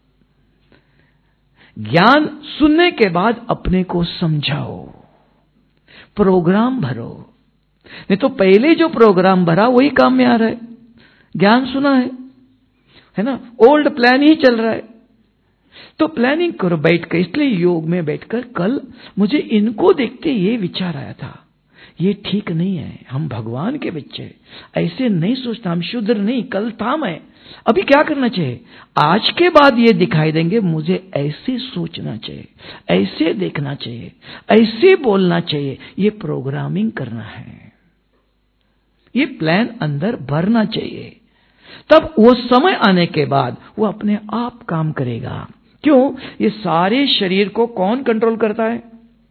ज्ञान सुनने के बाद अपने को समझाओ, प्रोग्राम भरो। नहीं तो पहले जो प्रोग्राम भरा वही काम में आ रहा है। ज्ञान सुना है, है ना, ओल्ड प्लान ही चल रहा है। तो प्लानिंग करो बैठकर। इसलिए योग में बैठकर कल मुझे इनको देखते ये विचार आया था, ये ठीक नहीं है। हम भगवान के बच्चे, ऐसे नहीं सोचता, हम शूद्र नहीं, कल था मैं। अभी क्या करना चाहिए? आज के बाद ये दिखाई देंगे, मुझे ऐसे सोचना चाहिए, ऐसे देखना चाहिए, ऐसे बोलना चाहिए। ये प्रोग्रामिंग करना है, ये प्लान अंदर भरना चाहिए। तब वो समय आने के बाद वो अपने आप काम करेगा। क्यों? ये सारे शरीर को कौन कंट्रोल करता है?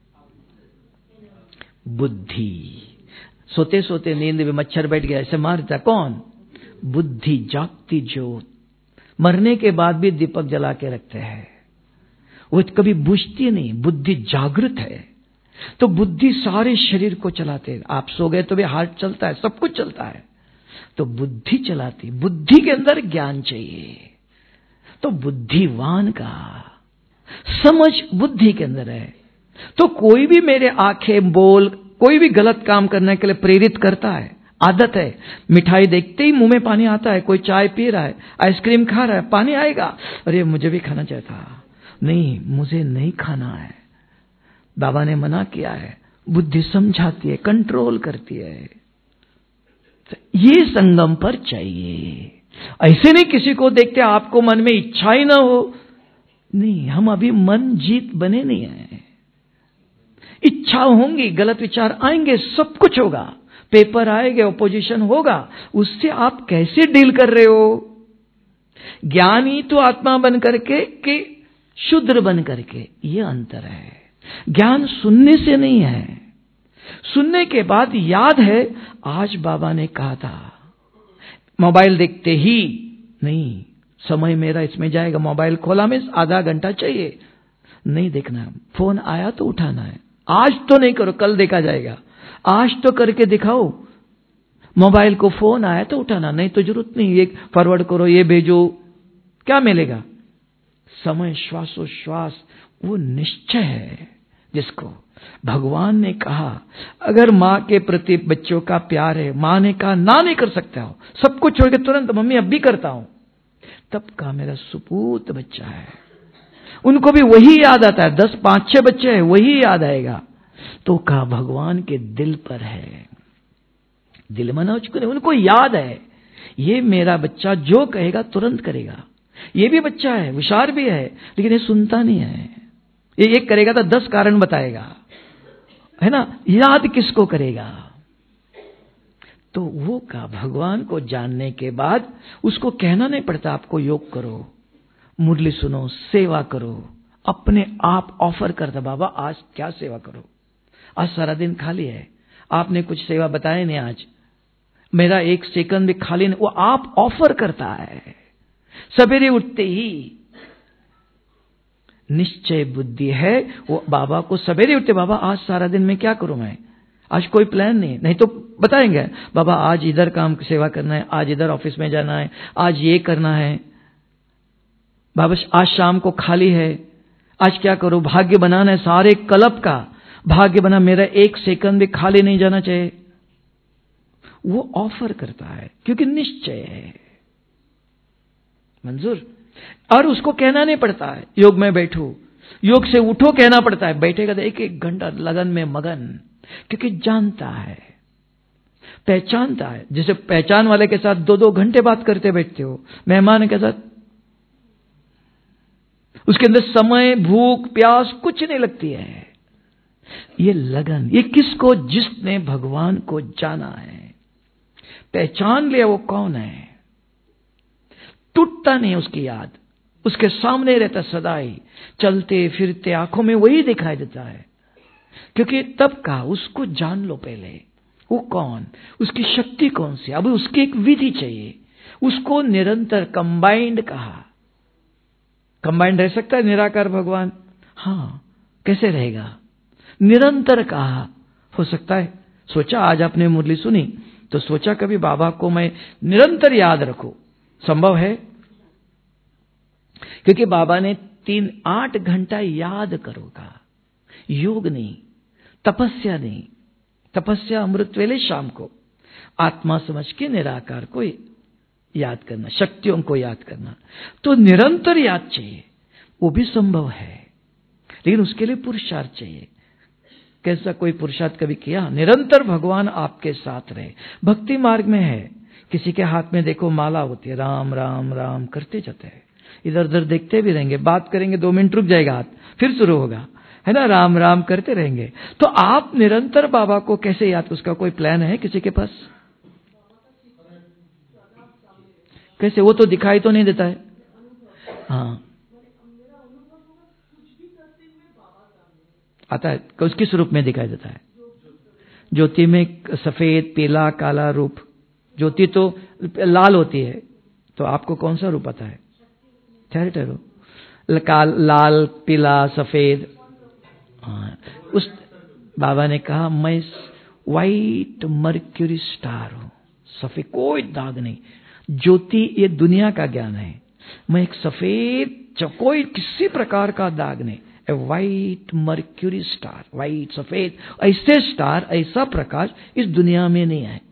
बुद्धि। सोते सोते नींद में मच्छर बैठ गया, ऐसे मारता कौन? बुद्धि, जागती ज्योत। मरने के बाद भी दीपक जला के रखते हैं, वो कभी बुझती नहीं, बुद्धि जागृत है। तो बुद्धि सारे शरीर को चलाते है। आप सो गए तो भी हार्ट चलता है, सब कुछ चलता है, तो बुद्धि चलाती। बुद्धि के अंदर ज्ञान चाहिए, तो बुद्धिवान का समझ बुद्धि के अंदर है। तो कोई भी मेरे आंखें बोल कोई भी गलत काम करने के लिए प्रेरित करता है, आदत है। मिठाई देखते ही मुंह में पानी आता है, कोई चाय पी रहा है, आइसक्रीम खा रहा है, पानी आएगा, अरे मुझे भी खाना चाहिए था, नहीं मुझे नहीं खाना है, बाबा ने मना किया है। बुद्धि समझाती है, कंट्रोल करती है। ये संगम पर चाहिए। ऐसे नहीं किसी को देखते आपको मन में इच्छा ही ना हो, नहीं, हम अभी मन जीत बने नहीं है। इच्छा होंगी, गलत विचार आएंगे, सब कुछ होगा, पेपर आएंगे, ओपोजिशन होगा, उससे आप कैसे डील कर रहे हो? ज्ञानी तो आत्मा बन करके कि शूद्र बन करके, ये अंतर है। ज्ञान सुनने से नहीं है, सुनने के बाद याद है आज बाबा ने कहा था। मोबाइल देखते ही नहीं, समय मेरा इसमें जाएगा, मोबाइल खोला में आधा घंटा चाहिए, नहीं देखना, फोन आया तो उठाना है, आज तो नहीं करो, कल देखा जाएगा, आज तो करके दिखाओ। मोबाइल को फोन आया तो उठाना, नहीं तो जरूरत नहीं, ये फॉरवर्ड करो, ये भेजो, क्या मिलेगा? समय, श्वासोश्वास, वो निश्चय है जिसको भगवान ने कहा। अगर मां के प्रति बच्चों का प्यार है, मां ने कहा ना नहीं कर सकता हो, सब कुछ छोड़ के तुरंत मम्मी अब भी करता हूं, तब का मेरा सुपूत बच्चा है, उनको भी वही याद आता है। दस पांच छह बच्चे हैं, वही याद आएगा। तो कहा भगवान के दिल पर है, दिल मना चुके, उनको याद है ये मेरा बच्चा जो कहेगा तुरंत करेगा। ये भी बच्चा है, होशियार भी है, लेकिन ये सुनता नहीं है। ये एक करेगा तो दस कारण बताएगा, है ना, याद किसको करेगा? तो वो का भगवान को जानने के बाद उसको कहना नहीं पड़ता आपको योग करो, मुरली सुनो, सेवा करो, अपने आप ऑफर करता, बाबा आज क्या सेवा करो, आज सारा दिन खाली है, आपने कुछ सेवा बताया नहीं, आज मेरा एक सेकंड भी खाली नहीं, वो आप ऑफर करता है। सवेरे उठते ही निश्चय बुद्धि है, वो बाबा को सवेरे उठते, बाबा आज सारा दिन में क्या करूं मैं, आज कोई प्लान नहीं, नहीं तो बताएंगे बाबा आज इधर काम सेवा करना है, आज इधर ऑफिस में जाना है, आज ये करना है, बाबा आज शाम को खाली है, आज क्या करूं, भाग्य बनाना है, सारे कल्प का भाग्य बना, मेरा एक सेकंड भी खाली नहीं जाना चाहिए। वो ऑफर करता है क्योंकि निश्चय है, मंजूर। और उसको कहना नहीं पड़ता है योग में बैठो, योग से उठो कहना पड़ता है, बैठेगा तो एक एक घंटा लगन में मगन, क्योंकि जानता है, पहचानता है। जैसे पहचान वाले के साथ दो दो घंटे बात करते बैठते हो, मेहमान के साथ उसके अंदर समय, भूख, प्यास कुछ नहीं लगती है। ये लगन, ये किसको? जिसने भगवान को जाना है, पहचान लिया वो कौन है, टूटता नहीं उसकी याद, उसके सामने रहता सदा ही, चलते फिरते आंखों में वही दिखाई देता है। क्योंकि तब का उसको जान लो पहले, वो कौन, उसकी शक्ति कौन सी। अब उसकी एक विधि चाहिए, उसको निरंतर कंबाइंड कहा। कंबाइंड रह सकता है निराकार भगवान? हाँ, कैसे रहेगा? निरंतर कहा हो सकता है। सोचा आज आपने मुरली सुनी तो सोचा कभी बाबा को मैं निरंतर याद रखूं, संभव है? क्योंकि बाबा ने तीन आठ घंटा याद करोगा, योग नहीं, तपस्या नहीं, तपस्या अमृत वेले शाम को आत्मा समझ के निराकार को याद करना, शक्तियों को याद करना, तो निरंतर याद चाहिए। वो भी संभव है, लेकिन उसके लिए पुरुषार्थ चाहिए। कैसा कोई पुरुषार्थ कभी किया? निरंतर भगवान आपके साथ रहे। भक्ति मार्ग में है, किसी के हाथ में देखो माला होती है, राम राम राम करते जाते हैं, इधर उधर देखते भी रहेंगे, बात करेंगे, दो मिनट रुक जाएगा, हाथ फिर शुरू होगा, है ना, राम राम करते रहेंगे। तो आप निरंतर बाबा को कैसे याद, उसका कोई प्लान है किसी के पास? कैसे? वो तो दिखाई तो नहीं देता है। हाँ, आता है, उसके स्वरूप में दिखाई देता है। ज्योति में सफेद पीला काला रूप, ज्योति तो लाल होती है, तो आपको कौन सा रूप आता है? ठहरे ठहरो, लाल पीला सफेद। हाँ, उस बाबा ने कहा मैं वाइट मर्क्यूरी स्टार हूं, सफेद, कोई दाग नहीं। ज्योति ये दुनिया का ज्ञान है, मैं एक सफेद, कोई किसी प्रकार का दाग नहीं, a white mercury star, white सफेद, ऐसे स्टार, ऐसा प्रकाश इस दुनिया में नहीं है।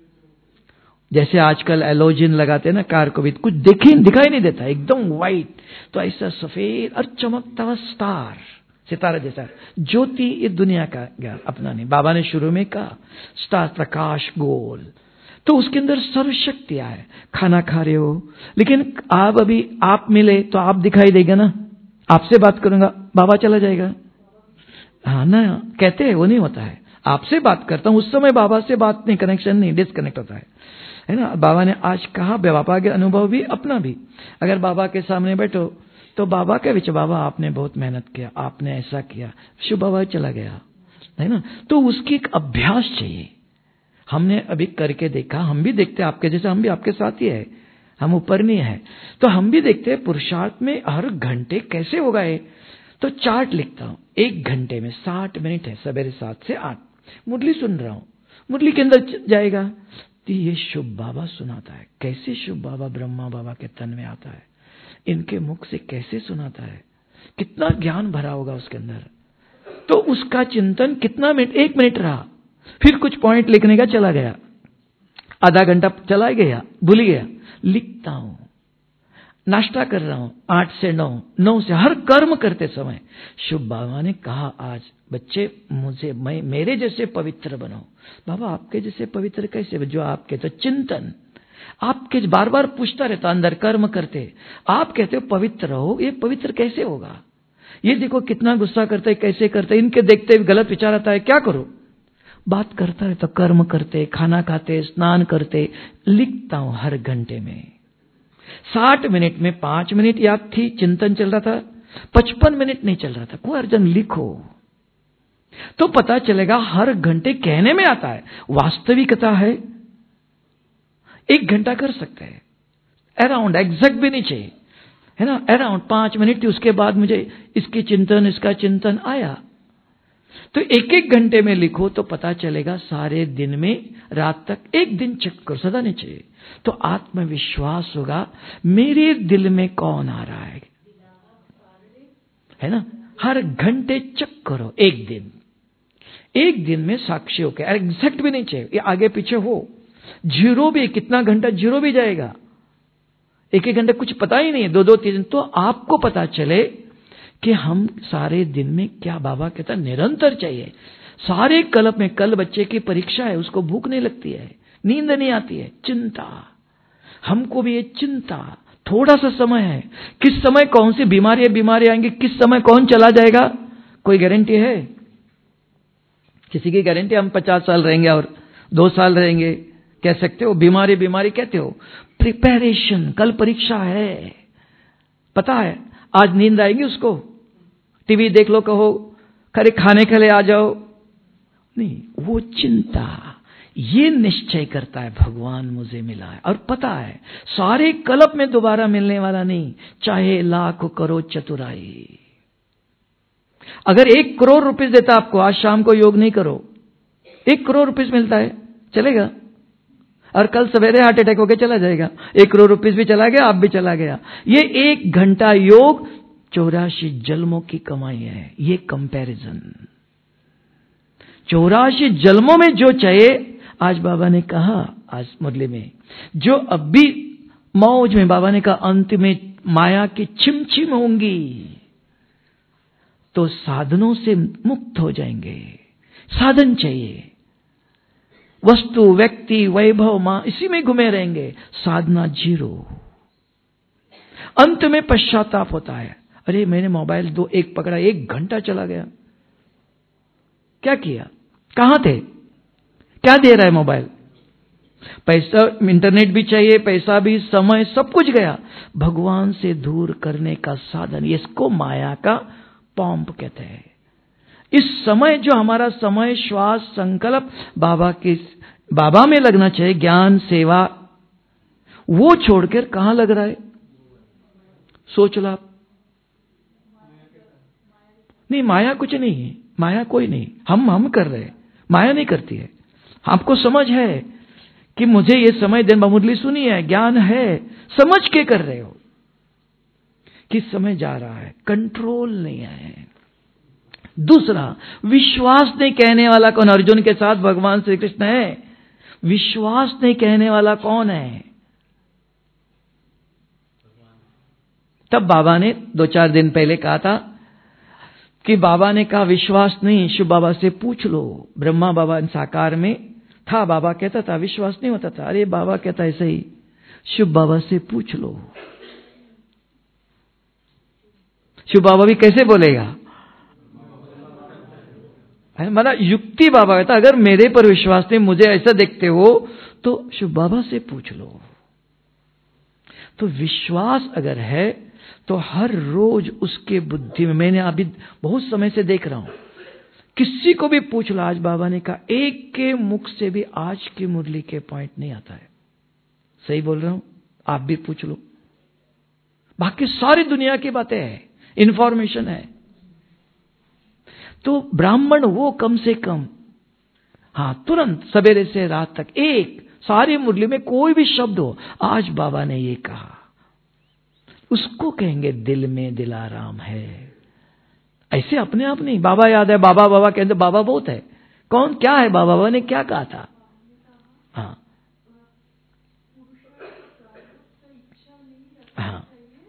जैसे आजकल एलोजिन लगाते हैं ना कार को भी, कुछ दिखी दिखाई नहीं देता, एकदम वाइट, तो ऐसा सफेद और चमकता हुआ स्टार, सितारा जैसा ज्योति, ये दुनिया का ज्ञान अपना नहीं। बाबा ने शुरू में कहा स्टार, प्रकाश गोल, तो उसके अंदर सर्वशक्तियां है। खाना खा रहे हो, लेकिन आप अभी आप मिले तो आप दिखाई देगा ना, आपसे बात करूंगा, बाबा चला जाएगा। हाँ ना, कहते हैं वो नहीं होता है। आपसे बात करता हूं उस समय बाबा से बात नहीं, कनेक्शन नहीं, डिस्कनेक्ट होता है, है ना। बाबा ने आज कहा, बाबा के अनुभव भी अपना भी, अगर बाबा के सामने बैठो तो बाबा के विच, बाबा आपने बहुत मेहनत किया, आपने ऐसा किया, शुभ बाबा चला गया, है ना। तो उसकी एक अभ्यास चाहिए। हमने अभी करके देखा, हम भी देखते हैं आपके जैसे, हम भी आपके साथ ही है, हम ऊपर नहीं है, तो हम भी देखते हैं पुरुषार्थ में हर घंटे कैसे होगा ये। तो चार्ट लिखता हूं, एक घंटे में साठ मिनट है, सवेरे सात से आठ मुरली सुन रहा हूं, मुरली के अंदर जाएगा तो ये शुभ बाबा सुनाता है, कैसे शुभ बाबा ब्रह्मा बाबा के तन में आता है, इनके मुख से कैसे सुनाता है, कितना ज्ञान भरा होगा उसके अंदर। तो उसका चिंतन कितना मिनट, एक मिनट रहा, फिर कुछ पॉइंट लिखने का चला गया, आधा घंटा चला गया, भूल गया, लिखता हूं। नाश्ता कर रहा हूं, आठ से नौ, नौ से हर कर्म करते समय शुभ बाबा ने कहा, आज बच्चे मुझे, मैं मेरे जैसे पवित्र बनो। बाबा आपके जैसे पवित्र कैसे? जो आपके तो चिंतन, आपके बार बार पूछता रहता, अंदर कर्म करते, आप कहते हो पवित्र हो, ये पवित्र कैसे होगा? ये देखो कितना गुस्सा करते, कैसे करते, इनके देखते हुए गलत विचार आता है, क्या करो? बात करता रहता, कर्म करते, खाना खाते, स्नान करते, लिखता हूं हर घंटे में। साठ मिनट में पांच मिनट याद थी, चिंतन चल रहा था, पचपन मिनट नहीं चल रहा था। को अर्जुन लिखो तो पता चलेगा, हर घंटे कहने में आता है, वास्तविकता है एक घंटा कर सकते हैं, अराउंड, एग्जैक्ट भी नहीं चाहिए, है ना, अराउंड पांच मिनट थी, उसके बाद मुझे इसकी चिंतन, इसका चिंतन आया। तो एक एक घंटे में लिखो तो पता चलेगा, सारे दिन में रात तक एक दिन चेक करो, सदा नहीं चाहिए, तो आत्मविश्वास होगा मेरे दिल में कौन आ रहा है, है ना। हर घंटे चेक करो, एक दिन, एक दिन में साक्षी होकर, एग्जैक्ट भी नहीं चाहिए, ये आगे पीछे हो, जीरो भी, कितना घंटा जीरो भी जाएगा, एक एक घंटे कुछ पता ही नहीं है, दो दो तीन, तो आपको पता चले कि हम सारे दिन में क्या, बाबा कहता निरंतर चाहिए। सारे कल्प में, कल बच्चे की परीक्षा है, उसको भूख नहीं लगती है, नींद नहीं आती है, चिंता, हमको भी ये चिंता, थोड़ा सा समय है, किस समय कौन सी बीमारी बीमारी आएंगी, किस समय कौन चला जाएगा, कोई गारंटी है? किसी की गारंटी हम पचास साल रहेंगे और दो साल रहेंगे, कह सकते हो? बीमारी बीमारी कहते हो, प्रिपरेशन, कल परीक्षा है, पता है आज नींद आएगी उसको, टीवी देख लो, कहो खरे खाने के लिए आ जाओ, नहीं, वो चिंता, ये निश्चय करता है भगवान मुझे मिला है, और पता है सारे कल्प में दोबारा मिलने वाला नहीं, चाहे लाख करो चतुराई। अगर एक करोड़ रुपीस देता आपको, आज शाम को योग नहीं करो, एक करोड़ रुपीस मिलता है, चलेगा, और कल सवेरे हार्ट अटैक होकर चला जाएगा, एक करोड़ रुपीस भी चला गया, आप भी चला गया। ये एक घंटा योग चौरासी जन्मों की कमाई है, ये कंपैरिजन, चौरासी जन्मों में जो चाहिए, आज बाबा ने कहा, आज मुरली में, जो अब भी मौज में, बाबा ने कहा अंत में माया की छिमछिम होंगी तो साधनों से मुक्त हो जाएंगे, साधन चाहिए। वस्तु, व्यक्ति, वैभव, मां, इसी में घुमे रहेंगे, साधना जीरो। अंत में पश्चाताप होता है, अरे मैंने मोबाइल दो एक पकड़ा, एक घंटा चला गया, क्या किया, कहां थे, क्या दे रहा है मोबाइल, पैसा, इंटरनेट भी चाहिए, पैसा भी, समय, सब कुछ गया। भगवान से दूर करने का साधन, इसको माया का पॉम्प कहते हैं। इस समय जो हमारा समय, श्वास, संकल्प बाबा के बाबा में लगना चाहिए, ज्ञान, सेवा, वो छोड़कर कहां लग रहा है, सोच लो आप। नहीं, माया कुछ नहीं है, माया कोई नहीं, हम हम कर रहे हैं, माया नहीं करती है। आपको समझ है कि मुझे ये समय दिन मुरली सुनी है, ज्ञान है, समझ के कर रहे हो, किस समय जा रहा है, कंट्रोल नहीं है। दूसरा, विश्वास नहीं कहने वाला कौन? अर्जुन के साथ भगवान श्री कृष्ण है। विश्वास नहीं कहने वाला कौन है? तब बाबा ने दो चार दिन पहले कहा था कि बाबा ने कहा विश्वास नहीं, शिव बाबा से पूछ लो। ब्रह्मा बाबा साकार में था, बाबा कहता था विश्वास नहीं होता था, अरे बाबा कहता ऐसे ही, शिव बाबा से पूछ लो। शिव बाबा भी कैसे बोलेगा, माना युक्ति बाबा कहता, अगर मेरे पर विश्वास नहीं, मुझे ऐसा देखते हो, तो शिव बाबा से पूछ लो। तो विश्वास अगर है तो हर रोज उसके बुद्धि में, मैंने अभी बहुत समय से देख रहा हूं, किसी को भी पूछ लो, आज बाबा ने कहा, एक के मुख से भी आज की मुरली के पॉइंट नहीं आता है। सही बोल रहा हूं, आप भी पूछ लो, बाकी सारी दुनिया की बातें हैं, इंफॉर्मेशन है। तो ब्राह्मण वो कम से कम, हां, तुरंत सवेरे से रात तक एक सारी मुरली में कोई भी शब्द हो, आज बाबा ने ये कहा, उसको कहेंगे दिल में दिलाराम है। ऐसे अपने आप नहीं, बाबा याद है, बाबा बाबा कहते, बाबा बहुत है, कौन क्या है बाबा, बाबा ने क्या कहा था? हाँ हाँ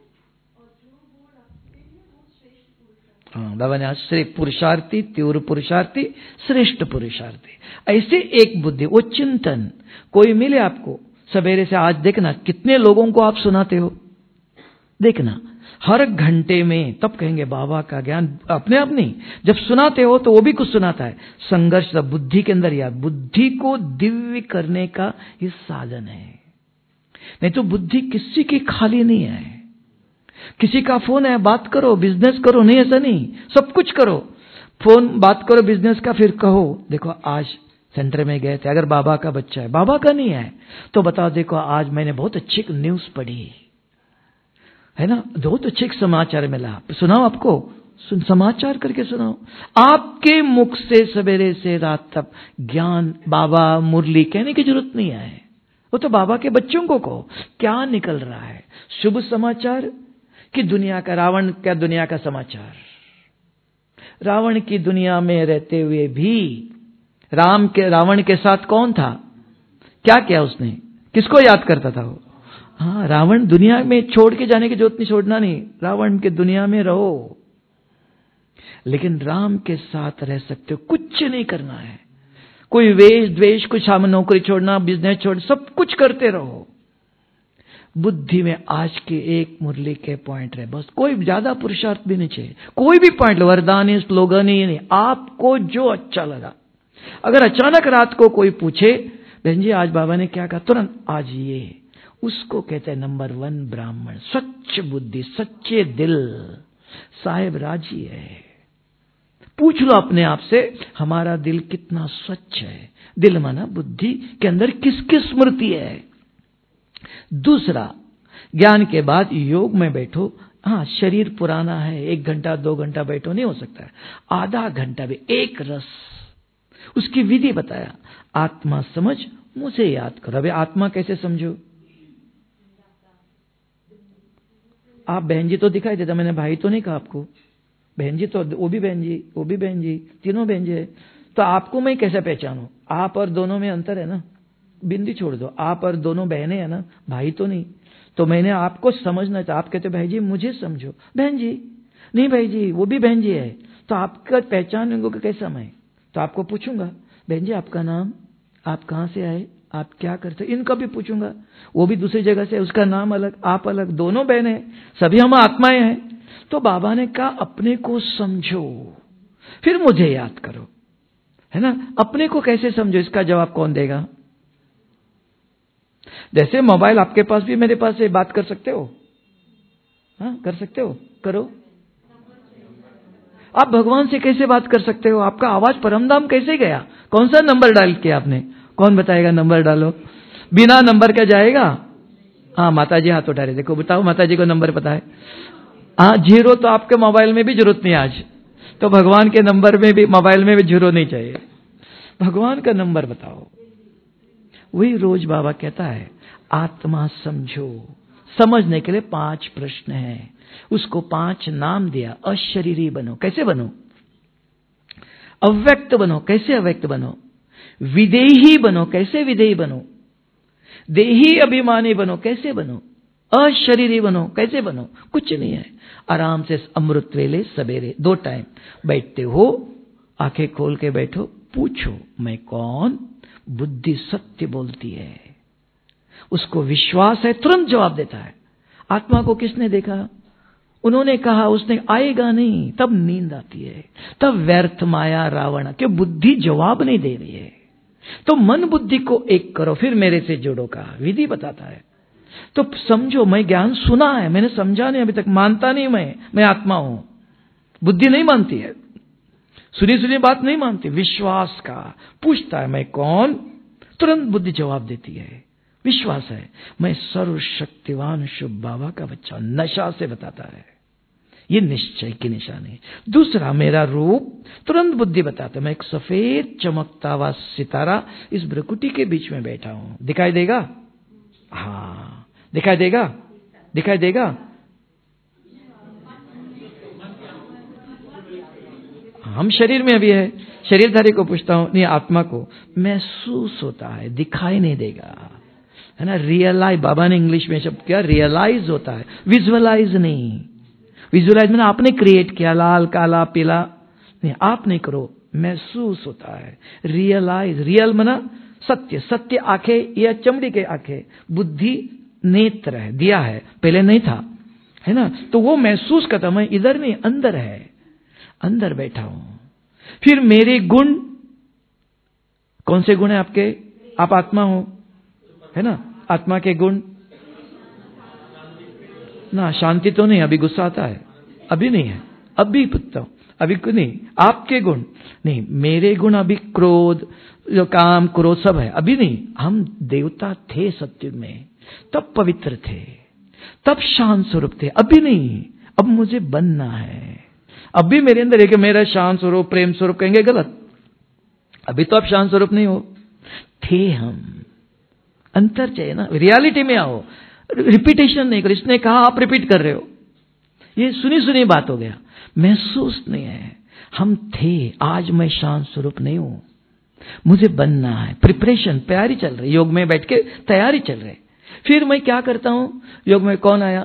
हाँ, बाबा ने आज श्रेष्ठ पुरुषार्थी, तीव्र पुरुषार्थी, श्रेष्ठ पुरुषार्थी, ऐसे एक बुद्धि, वो चिंतन। कोई मिले आपको सवेरे से, आज देखना कितने लोगों को आप सुनाते हो, देखना हर घंटे में, तब कहेंगे बाबा का ज्ञान अपने आप नहीं, जब सुनाते हो तो वो भी कुछ सुनाता है। संघर्ष बुद्धि के अंदर, याद, बुद्धि को दिव्य करने का ये साधन है। नहीं तो बुद्धि किसी की खाली नहीं है। किसी का फोन है, बात करो, बिजनेस करो, नहीं ऐसा नहीं, सब कुछ करो, फोन बात करो बिजनेस का, फिर कहो देखो आज सेंटर में गए थे, अगर बाबा का बच्चा है, बाबा का नहीं है तो बताओ, देखो आज मैंने बहुत अच्छी न्यूज पढ़ी है ना, बहुत अच्छे समाचार मिला, सुनाओ, आपको सुन, समाचार करके सुनाओ। आपके मुख से सवेरे से रात तक ज्ञान, बाबा, मुरली कहने की जरूरत नहीं है, वो तो बाबा के बच्चों को कहो क्या निकल रहा है, शुभ समाचार कि दुनिया का, रावण क्या दुनिया का समाचार। रावण की दुनिया में रहते हुए भी राम के, रावण के साथ कौन था, क्या किया उसने, किसको याद करता था वो? हाँ, रावण दुनिया में छोड़ के जाने की जरूरत नहीं, छोड़ना नहीं, रावण के दुनिया में रहो, लेकिन राम के साथ रह सकते हो, कुछ नहीं करना है, कोई वेश द्वेष, कुछ हम नौकरी छोड़ना, बिजनेस छोड़, सब कुछ करते रहो। बुद्धि में आज के एक मुरली के पॉइंट रहे, बस, कोई ज्यादा पुरुषार्थ भी नहीं चाहिए, कोई भी पॉइंट, वरदान, स्लोगन ही नहीं, आपको जो अच्छा लगा। अगर अचानक रात को कोई पूछे, बहन जी आज बाबा ने क्या कहा, तुरंत आज ये, उसको कहते हैं नंबर वन ब्राह्मण, सच्च बुद्धि, सच्चे दिल, साहेब राजी है। पूछ लो अपने आप से, हमारा दिल कितना स्वच्छ है, दिल माना बुद्धि के अंदर किसकी स्मृति है। दूसरा, ज्ञान के बाद योग में बैठो, हाँ शरीर पुराना है, एक घंटा दो घंटा बैठो नहीं हो सकता है, आधा घंटा भी, एक रस, उसकी विधि बताया, आत्मा समझ, मुझे याद करो। अबे आत्मा कैसे समझो, आप बहन जी तो दिखाई देता, मैंने भाई तो नहीं कहा आपको, बहन जी तो, वो भी बहन जी, वो भी बहन जी, तीनों बहन जी है, तो आपको मैं कैसे पहचानूं? आप और दोनों में अंतर है ना, बिंदी छोड़ दो, आप और दोनों बहनें हैं ना, भाई तो नहीं। तो मैंने आपको समझना था, आप कहते भाई जी मुझे समझो, बहन जी नहीं भाई जी वो भी बहन जी है, तो आपका पहचान को कैसा मैं, तो आपको पूछूंगा, बहन जी आपका नाम, आप कहां से आए, आप क्या करते, इनका भी पूछूंगा। वो भी दूसरी जगह से, उसका नाम अलग, आप अलग, दोनों बहन हैं, सभी हम आत्माएं हैं। तो बाबा ने कहा अपने को समझो, फिर मुझे याद करो, है ना। अपने को कैसे समझो, इसका जवाब कौन देगा? जैसे मोबाइल आपके पास भी मेरे पास से बात कर सकते हो, हाँ कर सकते हो, करो। आप भगवान से कैसे बात कर सकते हो? आपका आवाज परमधाम कैसे गया? कौन सा नंबर डाल के आपने? कौन बताएगा नंबर डालो? बिना नंबर का जाएगा? हाँ माता जी हाथ उठा रहे, देखो बताओ, माता जी को नंबर पता है। हाँ जीरो तो आपके मोबाइल में भी जरूरत नहीं आज, तो भगवान के नंबर में भी, मोबाइल में भी जीरो नहीं चाहिए। भगवान का नंबर बताओ। वही रोज बाबा कहता है आत्मा समझो। समझने के लिए पांच प्रश्न हैं, उसको पांच नाम दिया। अशरीरी बनो, कैसे बनो? अव्यक्त बनो, कैसे अव्यक्त बनो? विदेही बनो, कैसे विदेही बनो? देही अभिमानी बनो, कैसे बनो? अशरीरी बनो, कैसे बनो? कुछ नहीं है। आराम से अमृत वेले सवेरे दो टाइम बैठते हो, आंखें खोल के बैठो, पूछो मैं कौन? बुद्धि सत्य बोलती है, उसको विश्वास है, तुरंत जवाब देता है। आत्मा को किसने देखा? उन्होंने कहा, उसने आएगा नहीं, तब नींद आती है, तब व्यर्थ माया रावण, क्यों बुद्धि जवाब नहीं दे रही है। तो मन बुद्धि को एक करो, फिर मेरे से जुड़ो का विधि बताता है। तो समझो, मैं ज्ञान सुना है, मैंने समझा नहीं अभी तक, मानता नहीं मैं मैं आत्मा हूं। बुद्धि नहीं मानती है, सुनी सुनी बात नहीं मानती, विश्वास का पूछता है मैं कौन, तुरंत बुद्धि जवाब देती है। विश्वास है मैं सर्वशक्तिवान शुभ बाबा का बच्चा, नशा से बताता है, ये निश्चय की निशानी। दूसरा मेरा रूप, तुरंत बुद्धि बताता है मैं एक सफेद चमकता हुआ सितारा इस भ्रकुटी के बीच में बैठा हूं, दिखाई देगा? हाँ दिखाई देगा, दिखाई देगा। हम शरीर में अभी है, शरीरधारी को पूछता हूं, नहीं आत्मा को महसूस होता है, दिखाई नहीं देगा, है ना। रियलाइज, बाबा ने इंग्लिश में शब्द किया रियलाइज होता है, विजुअलाइज नहीं। विजुअलाइज मैंने आपने क्रिएट किया, लाल काला पीला नहीं, आप नहीं करो, महसूस होता है। रियलाइज, रियल मना सत्य, सत्य आंखें या चमड़ी के आंखें, बुद्धि नेत्र है, दिया है, पहले नहीं था, है ना। तो वो महसूस करता, मैं इधर नहीं अंदर है, अंदर बैठा हूं। फिर मेरे गुण, कौन से गुण है आपके? आप आत्मा हो, है ना। आत्मा के गुण ना, शांति तो नहीं, अभी गुस्सा आता है, अभी नहीं है, अभी पूछता हूं, अभी को नहीं। आपके गुण नहीं, मेरे गुण अभी क्रोध, जो काम क्रोध सब है, अभी नहीं। हम देवता थे सत्युग में, तब पवित्र थे, तब शांत स्वरूप थे, अभी नहीं। अब मुझे बनना है, अभी मेरे अंदर है कि मेरा शांत स्वरूप प्रेम स्वरूप, कहेंगे गलत। अभी तो आप शांत स्वरूप नहीं हो, थे हम। अंतर चाहिए ना, रियलिटी में आओ, रिपीटेशन नहीं करो। इसने कहा आप रिपीट कर रहे हो, ये सुनी सुनी बात हो गया, महसूस नहीं है। हम थे, आज मैं शांत स्वरूप नहीं हूं, मुझे बनना है। प्रिपरेशन, तैयारी चल रही, योग में बैठ के तैयारी चल रही। फिर मैं क्या करता हूं, योग में कौन आया,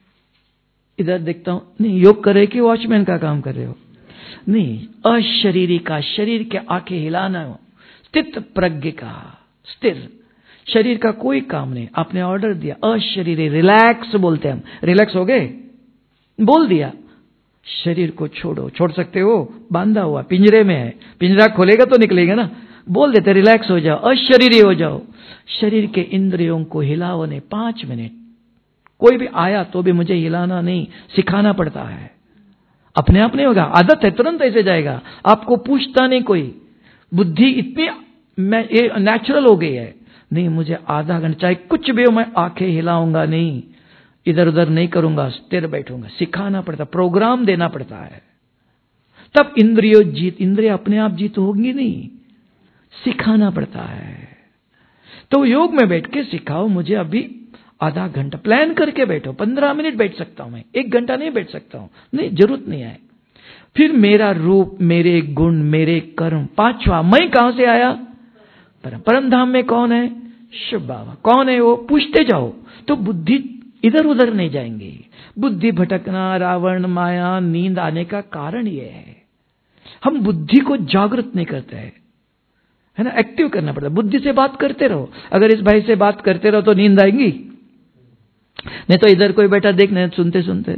इधर देखता हूं, नहीं योग कर रहे कि वॉचमैन का काम कर रहे हो? नहीं, अशरीरी का, शरीर के आंखें हिलाना हो, स्थित प्रज्ञ का, स्थिर शरीर का कोई काम नहीं। आपने ऑर्डर दिया अशरीरी, रिलैक्स बोलते हैं हम, रिलैक्स हो गए, बोल दिया शरीर को छोड़ो, छोड़ सकते हो, बांधा हुआ पिंजरे में है, पिंजरा खोलेगा तो निकलेगा ना, बोल देते रिलैक्स हो जाओ, अशरीरी हो जाओ। शरीर के इंद्रियों को हिलाओ नहीं, पांच मिनट। कोई भी आया तो भी मुझे हिलाना नहीं, सिखाना पड़ता है, अपने आप नहीं होगा, आदत है, तुरंत ऐसे जाएगा, आपको पूछता नहीं कोई। बुद्धि इतनी मैं ये नेचुरल हो गई है, नहीं मुझे आधा घंटा चाहे कुछ भी हो, मैं आंखें हिलाऊंगा नहीं, इधर उधर नहीं करूंगा, स्थिर बैठूंगा। सिखाना पड़ता, प्रोग्राम देना पड़ता है, तब इंद्रियों जीत, इंद्रिय अपने आप जीत होंगी नहीं, सिखाना पड़ता है। तो योग में बैठ के सिखाओ, मुझे अभी आधा घंटा प्लान करके बैठो, पंद्रह मिनट बैठ सकता हूं मैं, एक घंटा नहीं बैठ सकता हूं, नहीं जरूरत नहीं है। फिर मेरा रूप, मेरे गुण, मेरे कर्म, पांचवा मैं कहां से आया, परम परम धाम में कौन है, शिव बाबा। कौन है वो, पूछते जाओ तो बुद्धि इधर उधर नहीं जाएंगी। बुद्धि भटकना, रावण माया, नींद आने का कारण ये है, हम बुद्धि को जागृत नहीं करते हैं, है ना, एक्टिव करना पड़ता है। बुद्धि से बात करते रहो। अगर इस भाई से बात करते रहो तो नींद आएगी, नहीं तो इधर कोई बैठा देखने सुनते सुनते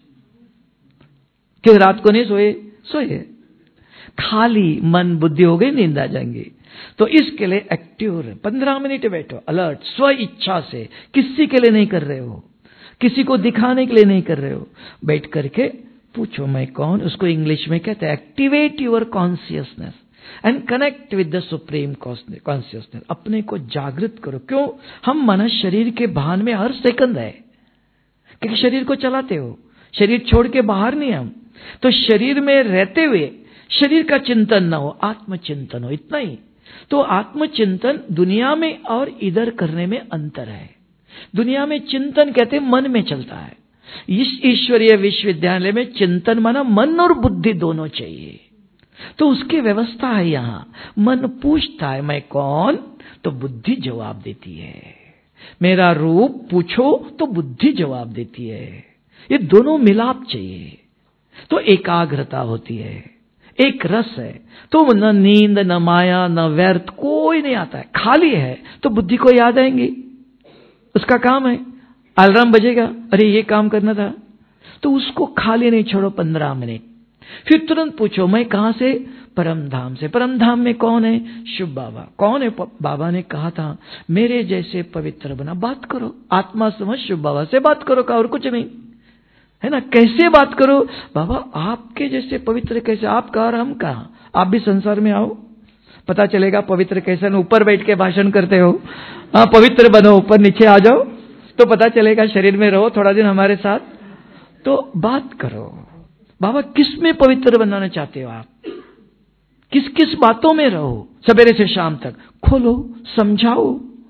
कि रात को नहीं सोए सोए खाली मन बुद्धि हो गई, नींद आ जाएंगी। तो इसके लिए एक्टिव रहे, पंद्रह मिनट बैठो अलर्ट, स्व इच्छा से, किसी के लिए नहीं कर रहे हो, किसी को दिखाने के लिए नहीं कर रहे हो, बैठ करके पूछो मैं कौन। उसको इंग्लिश में कहते हैं activate your consciousness and connect with the supreme consciousness. अपने को जागृत करो। क्यों? हम मन शरीर के भान में हर सेकंड है, क्योंकि शरीर को चलाते हो, शरीर छोड़ के बाहर नहीं हम। तो शरीर में रहते हुए शरीर का चिंतन ना हो, आत्मचिंतन हो, इतना ही। तो आत्मचिंतन दुनिया में और इधर करने में अंतर है। दुनिया में चिंतन कहते हैं मन में चलता है, इस ईश्वरीय विश्वविद्यालय में चिंतन माना मन और बुद्धि दोनों चाहिए। तो उसकी व्यवस्था है यहां। मन पूछता है मैं कौन, तो बुद्धि जवाब देती है। मेरा रूप पूछो तो बुद्धि जवाब देती है। ये दोनों मिलाप चाहिए तो एकाग्रता होती है, एक रस है। तो न नींद न माया न व्यर्थ कोई नहीं आता है, खाली है। तो बुद्धि को याद आएंगी, उसका काम है। अलार्म बजेगा, अरे ये काम करना था, तो उसको खाली नहीं छोड़ो पंद्रह मिनट। फिर तुरंत पूछो मैं कहां से? परम धाम से। परम धाम में कौन है? शिव बाबा। कौन है? बाबा ने कहा था मेरे जैसे पवित्र बना। बात करो, आत्मा समझ शिव बाबा से बात करो का, और कुछ नहीं, है ना। कैसे बात करो? बाबा आपके जैसे पवित्र कैसे? आप कहा और हम कहा, आप भी संसार में आओ, पता चलेगा पवित्र कैसे। ऊपर बैठ के भाषण करते हो, हाँ पवित्र बनो, ऊपर नीचे आ जाओ तो पता चलेगा। शरीर में रहो थोड़ा दिन हमारे साथ, तो बात करो। बाबा किस में पवित्र बनाना चाहते हो आप? किस किस बातों में रहो? सवेरे से शाम तक खोलो, समझाओ,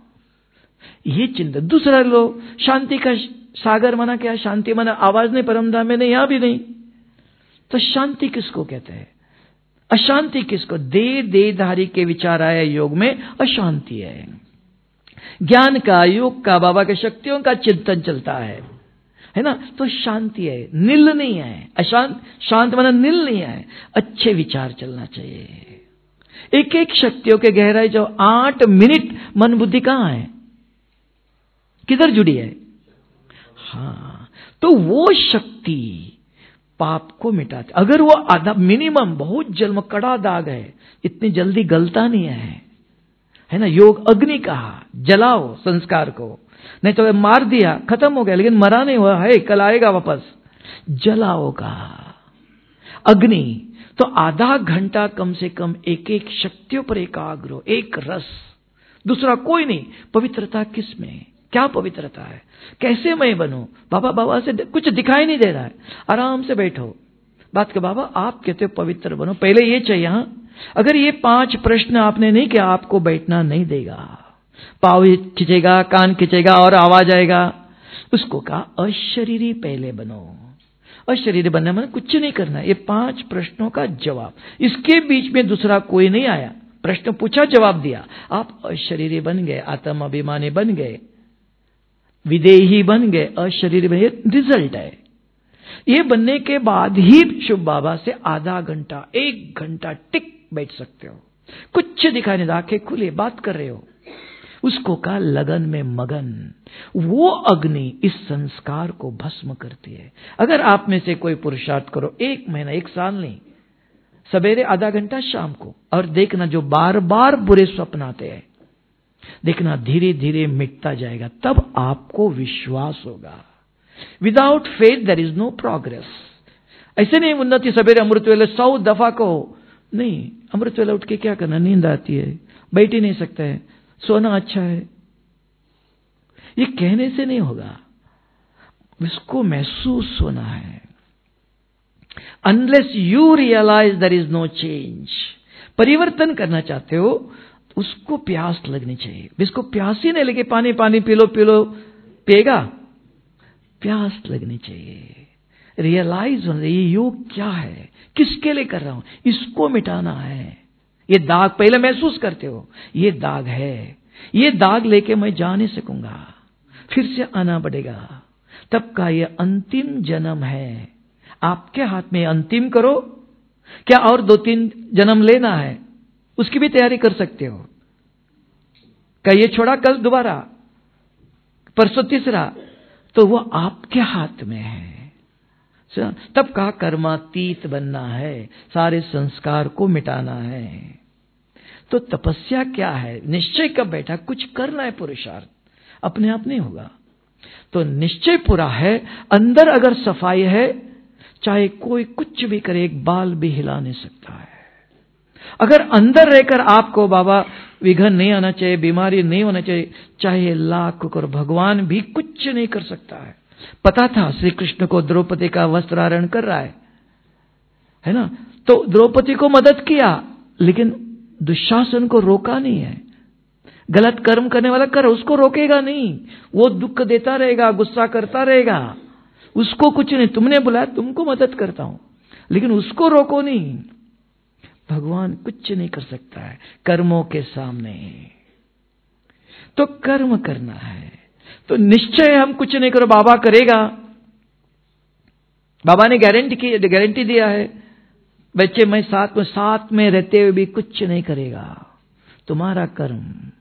ये चिंता। दूसरा लो, शांति का सागर माना क्या? शांति माना आवाज नहीं, परमधाम में नहीं, यहां भी नहीं। तो शांति किसको कहते हैं? अशांति किसको? दे देधारी के विचार आया योग में अशांति है। ज्ञान का, योग का, बाबा के शक्तियों का चिंतन चलता है, है ना। तो शांति है, नील नहीं है। अशांत, शांत माना नील नहीं है। अच्छे विचार चलना चाहिए। एक एक शक्तियों के गहराई जो आठ मिनट मन बुद्धि कहां है, किधर जुड़ी है? हाँ, तो वो शक्ति पाप को मिटाती। अगर वो आधा मिनिमम बहुत जन्म कड़ा दाग है, इतनी जल्दी गलता नहीं है, है ना। योग अग्नि कहा, जलाओ संस्कार को, नहीं तो मार दिया खत्म हो गया, लेकिन मरा नहीं हुआ है, कल आएगा वापस। जलाओ कहा अग्नि। तो आधा घंटा कम से कम एक एक शक्तियों पर एकाग्र हो, एक रस, दूसरा कोई नहीं। पवित्रता किस में? क्या पवित्रता है? कैसे मैं बनूं? बाबा बाबा से कुछ दिखाई नहीं दे रहा है, आराम से बैठो, बात के बाबा आप कहते हो पवित्र बनो, पहले ये चाहिए। हाँ, अगर ये पांच प्रश्न आपने नहीं किया, आपको बैठना नहीं देगा। पाँव खिंचेगा, कान खिंचेगा और आवाज आएगा। उसको कहा अशरीरी पहले बनो। अशरीरी बनना मतलब कुछ नहीं करना, ये पांच प्रश्नों का जवाब। इसके बीच में दूसरा कोई नहीं आया, प्रश्न पूछा जवाब दिया, आप अशरीरी बन गए, आत्म अभिमानी बन गए, विदेही बन गए, अशरीरी बन गए। रिजल्ट है ये। बनने के बाद ही शिव बाबा से आधा घंटा एक घंटा टिक बैठ सकते हो। कुछ दिखाई नहीं, आंखें खुली, बात कर रहे हो। उसको कहा लगन में मगन। वो अग्नि इस संस्कार को भस्म करती है। अगर आप में से कोई पुरुषार्थ करो, एक महीना, एक साल नहीं, सवेरे आधा घंटा, शाम को, और देखना जो बार बार बुरे स्वप्न आते हैं, देखना धीरे धीरे मिटता जाएगा। तब आपको विश्वास होगा। Without faith there is no progress. ऐसे नहीं उन्नति सवेरे अमृत वेले सौ दफा कहो, नहीं, अमृत वेला उठ के क्या करना? नींद आती है, बैठ ही नहीं सकता है, सोना अच्छा है, ये कहने से नहीं होगा, इसको महसूस होना है। Unless you realise there is no change. परिवर्तन करना चाहते हो, उसको प्यास लगनी चाहिए। इसको प्यास ही नहीं लगे, पानी पानी पी लो पी लो, पिएगा? प्यास लगनी चाहिए। रियलाइज होना चाहिए, ये योग क्या है, किसके लिए कर रहा हूं, इसको मिटाना है। ये दाग पहले महसूस करते हो, ये दाग है, ये दाग लेके मैं जा नहीं सकूंगा, फिर से आना पड़ेगा। तब का ये अंतिम जन्म है, आपके हाथ में। अंतिम करो क्या और दो तीन जन्म लेना है? उसकी भी तैयारी कर सकते हो। क्या ये छोड़ा कल दोबारा, परसों तीसरा? तो वो आपके हाथ में है। तब कहा कर्मातीत बनना है, सारे संस्कार को मिटाना है। तो तपस्या क्या है? निश्चय कब बैठा, कुछ करना है, पुरुषार्थ अपने आप नहीं होगा। तो निश्चय पूरा है, अंदर अगर सफाई है, चाहे कोई कुछ भी करे, एक बाल भी हिला नहीं सकता है। अगर अंदर रहकर आपको बाबा विघन नहीं आना चाहिए, बीमारी नहीं होना चाहिए, चाहे लाख कर, भगवान भी कुछ नहीं कर सकता है। पता था श्री कृष्ण को द्रौपदी का वस्त्राहरण कर रहा है, है ना? तो द्रौपदी को मदद किया, लेकिन दुशासन को रोका नहीं है। गलत कर्म करने वाला कर, उसको रोकेगा नहीं, वो दुख देता रहेगा, गुस्सा करता रहेगा, उसको कुछ नहीं। तुमने बुलाया, तुमको मदद करता हूं, लेकिन उसको रोको नहीं। भगवान कुछ नहीं कर सकता है कर्मों के सामने। तो कर्म करना है, तो निश्चय हम कुछ नहीं करो, बाबा करेगा। बाबा ने गारंटी की, गारंटी दिया है, बच्चे मैं साथ में साथ में रहते हुए भी कुछ नहीं करेगा तुम्हारा कर्म।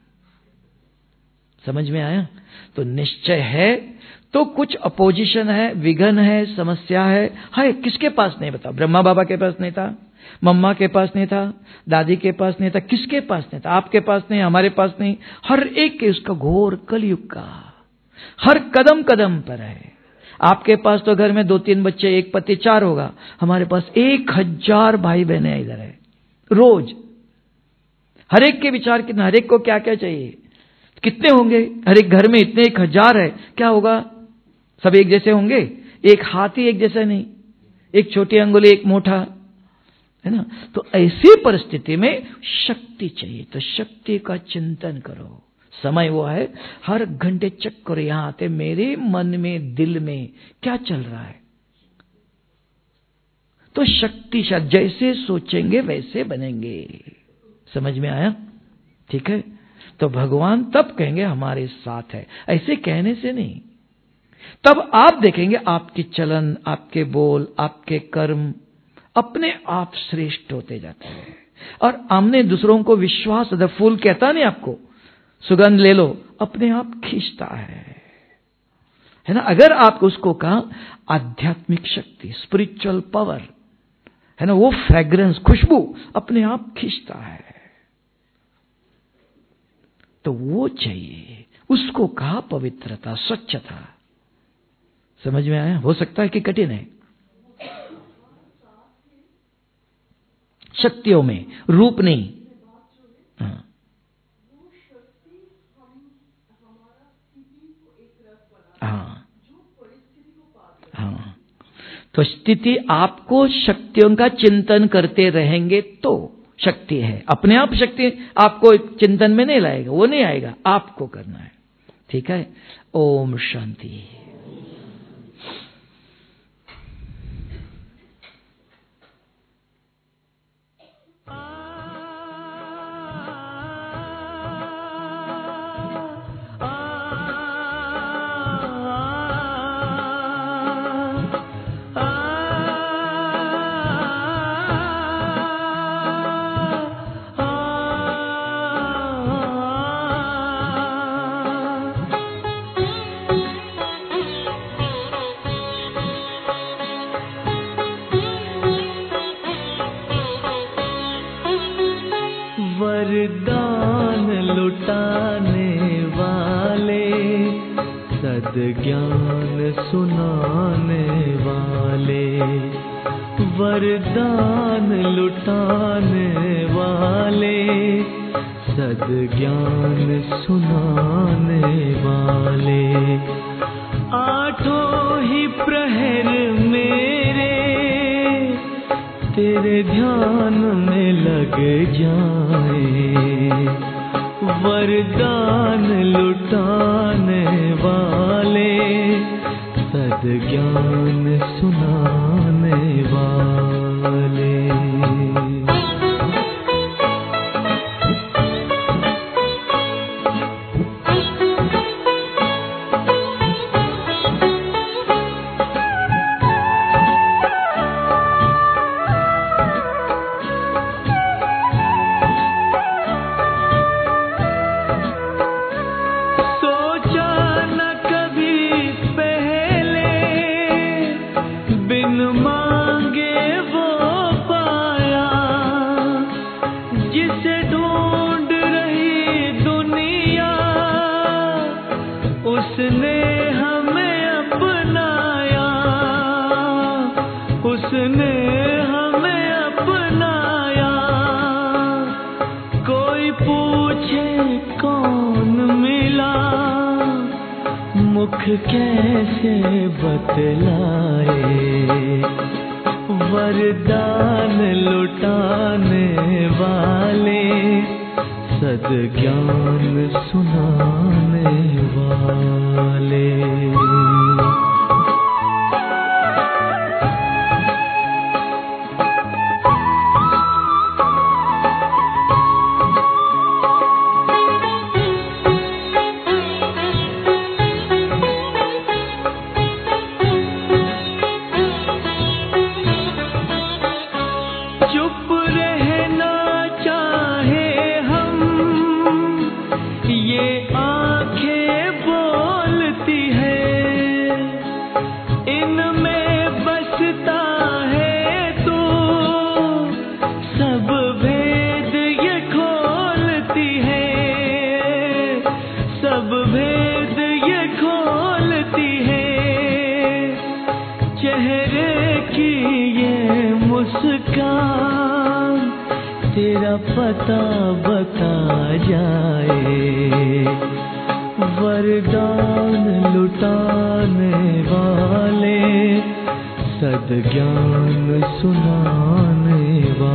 समझ में आया? तो निश्चय है तो कुछ अपोजिशन है, विघन है, समस्या है। हाय, किसके पास नहीं बताओ? ब्रह्मा बाबा के पास नहीं था, मम्मा के पास नहीं था, दादी के पास नहीं था, किसके पास नहीं था? आपके पास नहीं, हमारे पास नहीं, हर एक के उसका घोर कलयुग का हर कदम कदम पर है। आपके पास तो घर में दो तीन बच्चे, एक पति, चार होगा। हमारे पास एक हजार भाई बहने इधर है रोज। हर एक के विचार कितना, हर एक को क्या क्या चाहिए, कितने होंगे? हर एक घर में इतने एक हजार है, क्या होगा? सब एक जैसे होंगे? एक हाथ ही एक जैसा नहीं, एक छोटी अंगुली एक मोटा, है ना? तो ऐसी परिस्थिति में शक्ति चाहिए, तो शक्ति का चिंतन करो। समय वो है, हर घंटे चेक करो, यहां आते मेरे मन में, दिल में क्या चल रहा है। तो शक्तिशाली, जैसे सोचेंगे वैसे बनेंगे। समझ में आया? ठीक है। तो भगवान तब कहेंगे हमारे साथ है, ऐसे कहने से नहीं। तब आप देखेंगे आपकी चलन, आपके बोल, आपके कर्म अपने आप श्रेष्ठ होते जाते हैं। और हमने दूसरों को विश्वास, द फूल कहता नहीं आपको, सुगंध ले लो, अपने आप खींचता है, है ना? अगर आप उसको कहा आध्यात्मिक शक्ति, स्पिरिचुअल पावर, है ना, वो फ्रेग्रेंस, खुशबू अपने आप खींचता है। तो वो चाहिए, उसको कहा पवित्रता, स्वच्छता। समझ में आया? हो सकता है कि कठिन है शक्तियों में, रूप नहीं। हाँ हाँ हाँ। तो स्थिति, आपको शक्तियों का चिंतन करते रहेंगे तो शक्ति है। अपने आप शक्ति आपको चिंतन में नहीं लाएगा, वो नहीं आएगा, आपको करना है। ठीक है। ओम शांति। वरदान लुटाने वाले, सद्ज्ञान सुनाने वाले, वरदान लुटाने वाले, सद्ज्ञान सुनाने वाले, आठों ही प्रहर मेरे तेरे ध्यान में लग जाए। वरदान लुटाने वाले, सद्ज्ञान सुनाने वाले। जिसे ढूंढ रही दुनिया, उसने हमें अपनाया, उसने हमें अपनाया। कोई पूछे कौन मिला, मुख कैसे बतलाए। वरदान लुटाने वाले, सद्ज्ञान सुनाने वाले। चुप रहना चाहे हम, ये आंखें बोलती है। इनमें बसता है तू, सब भेद ये खोलती है, सब भेद ये खोलती है। चेहरे की ये मुस्कान तेरा पता बता जाए। वरदान लुटाने वाले, सद्ज्ञान सुनाने वाले।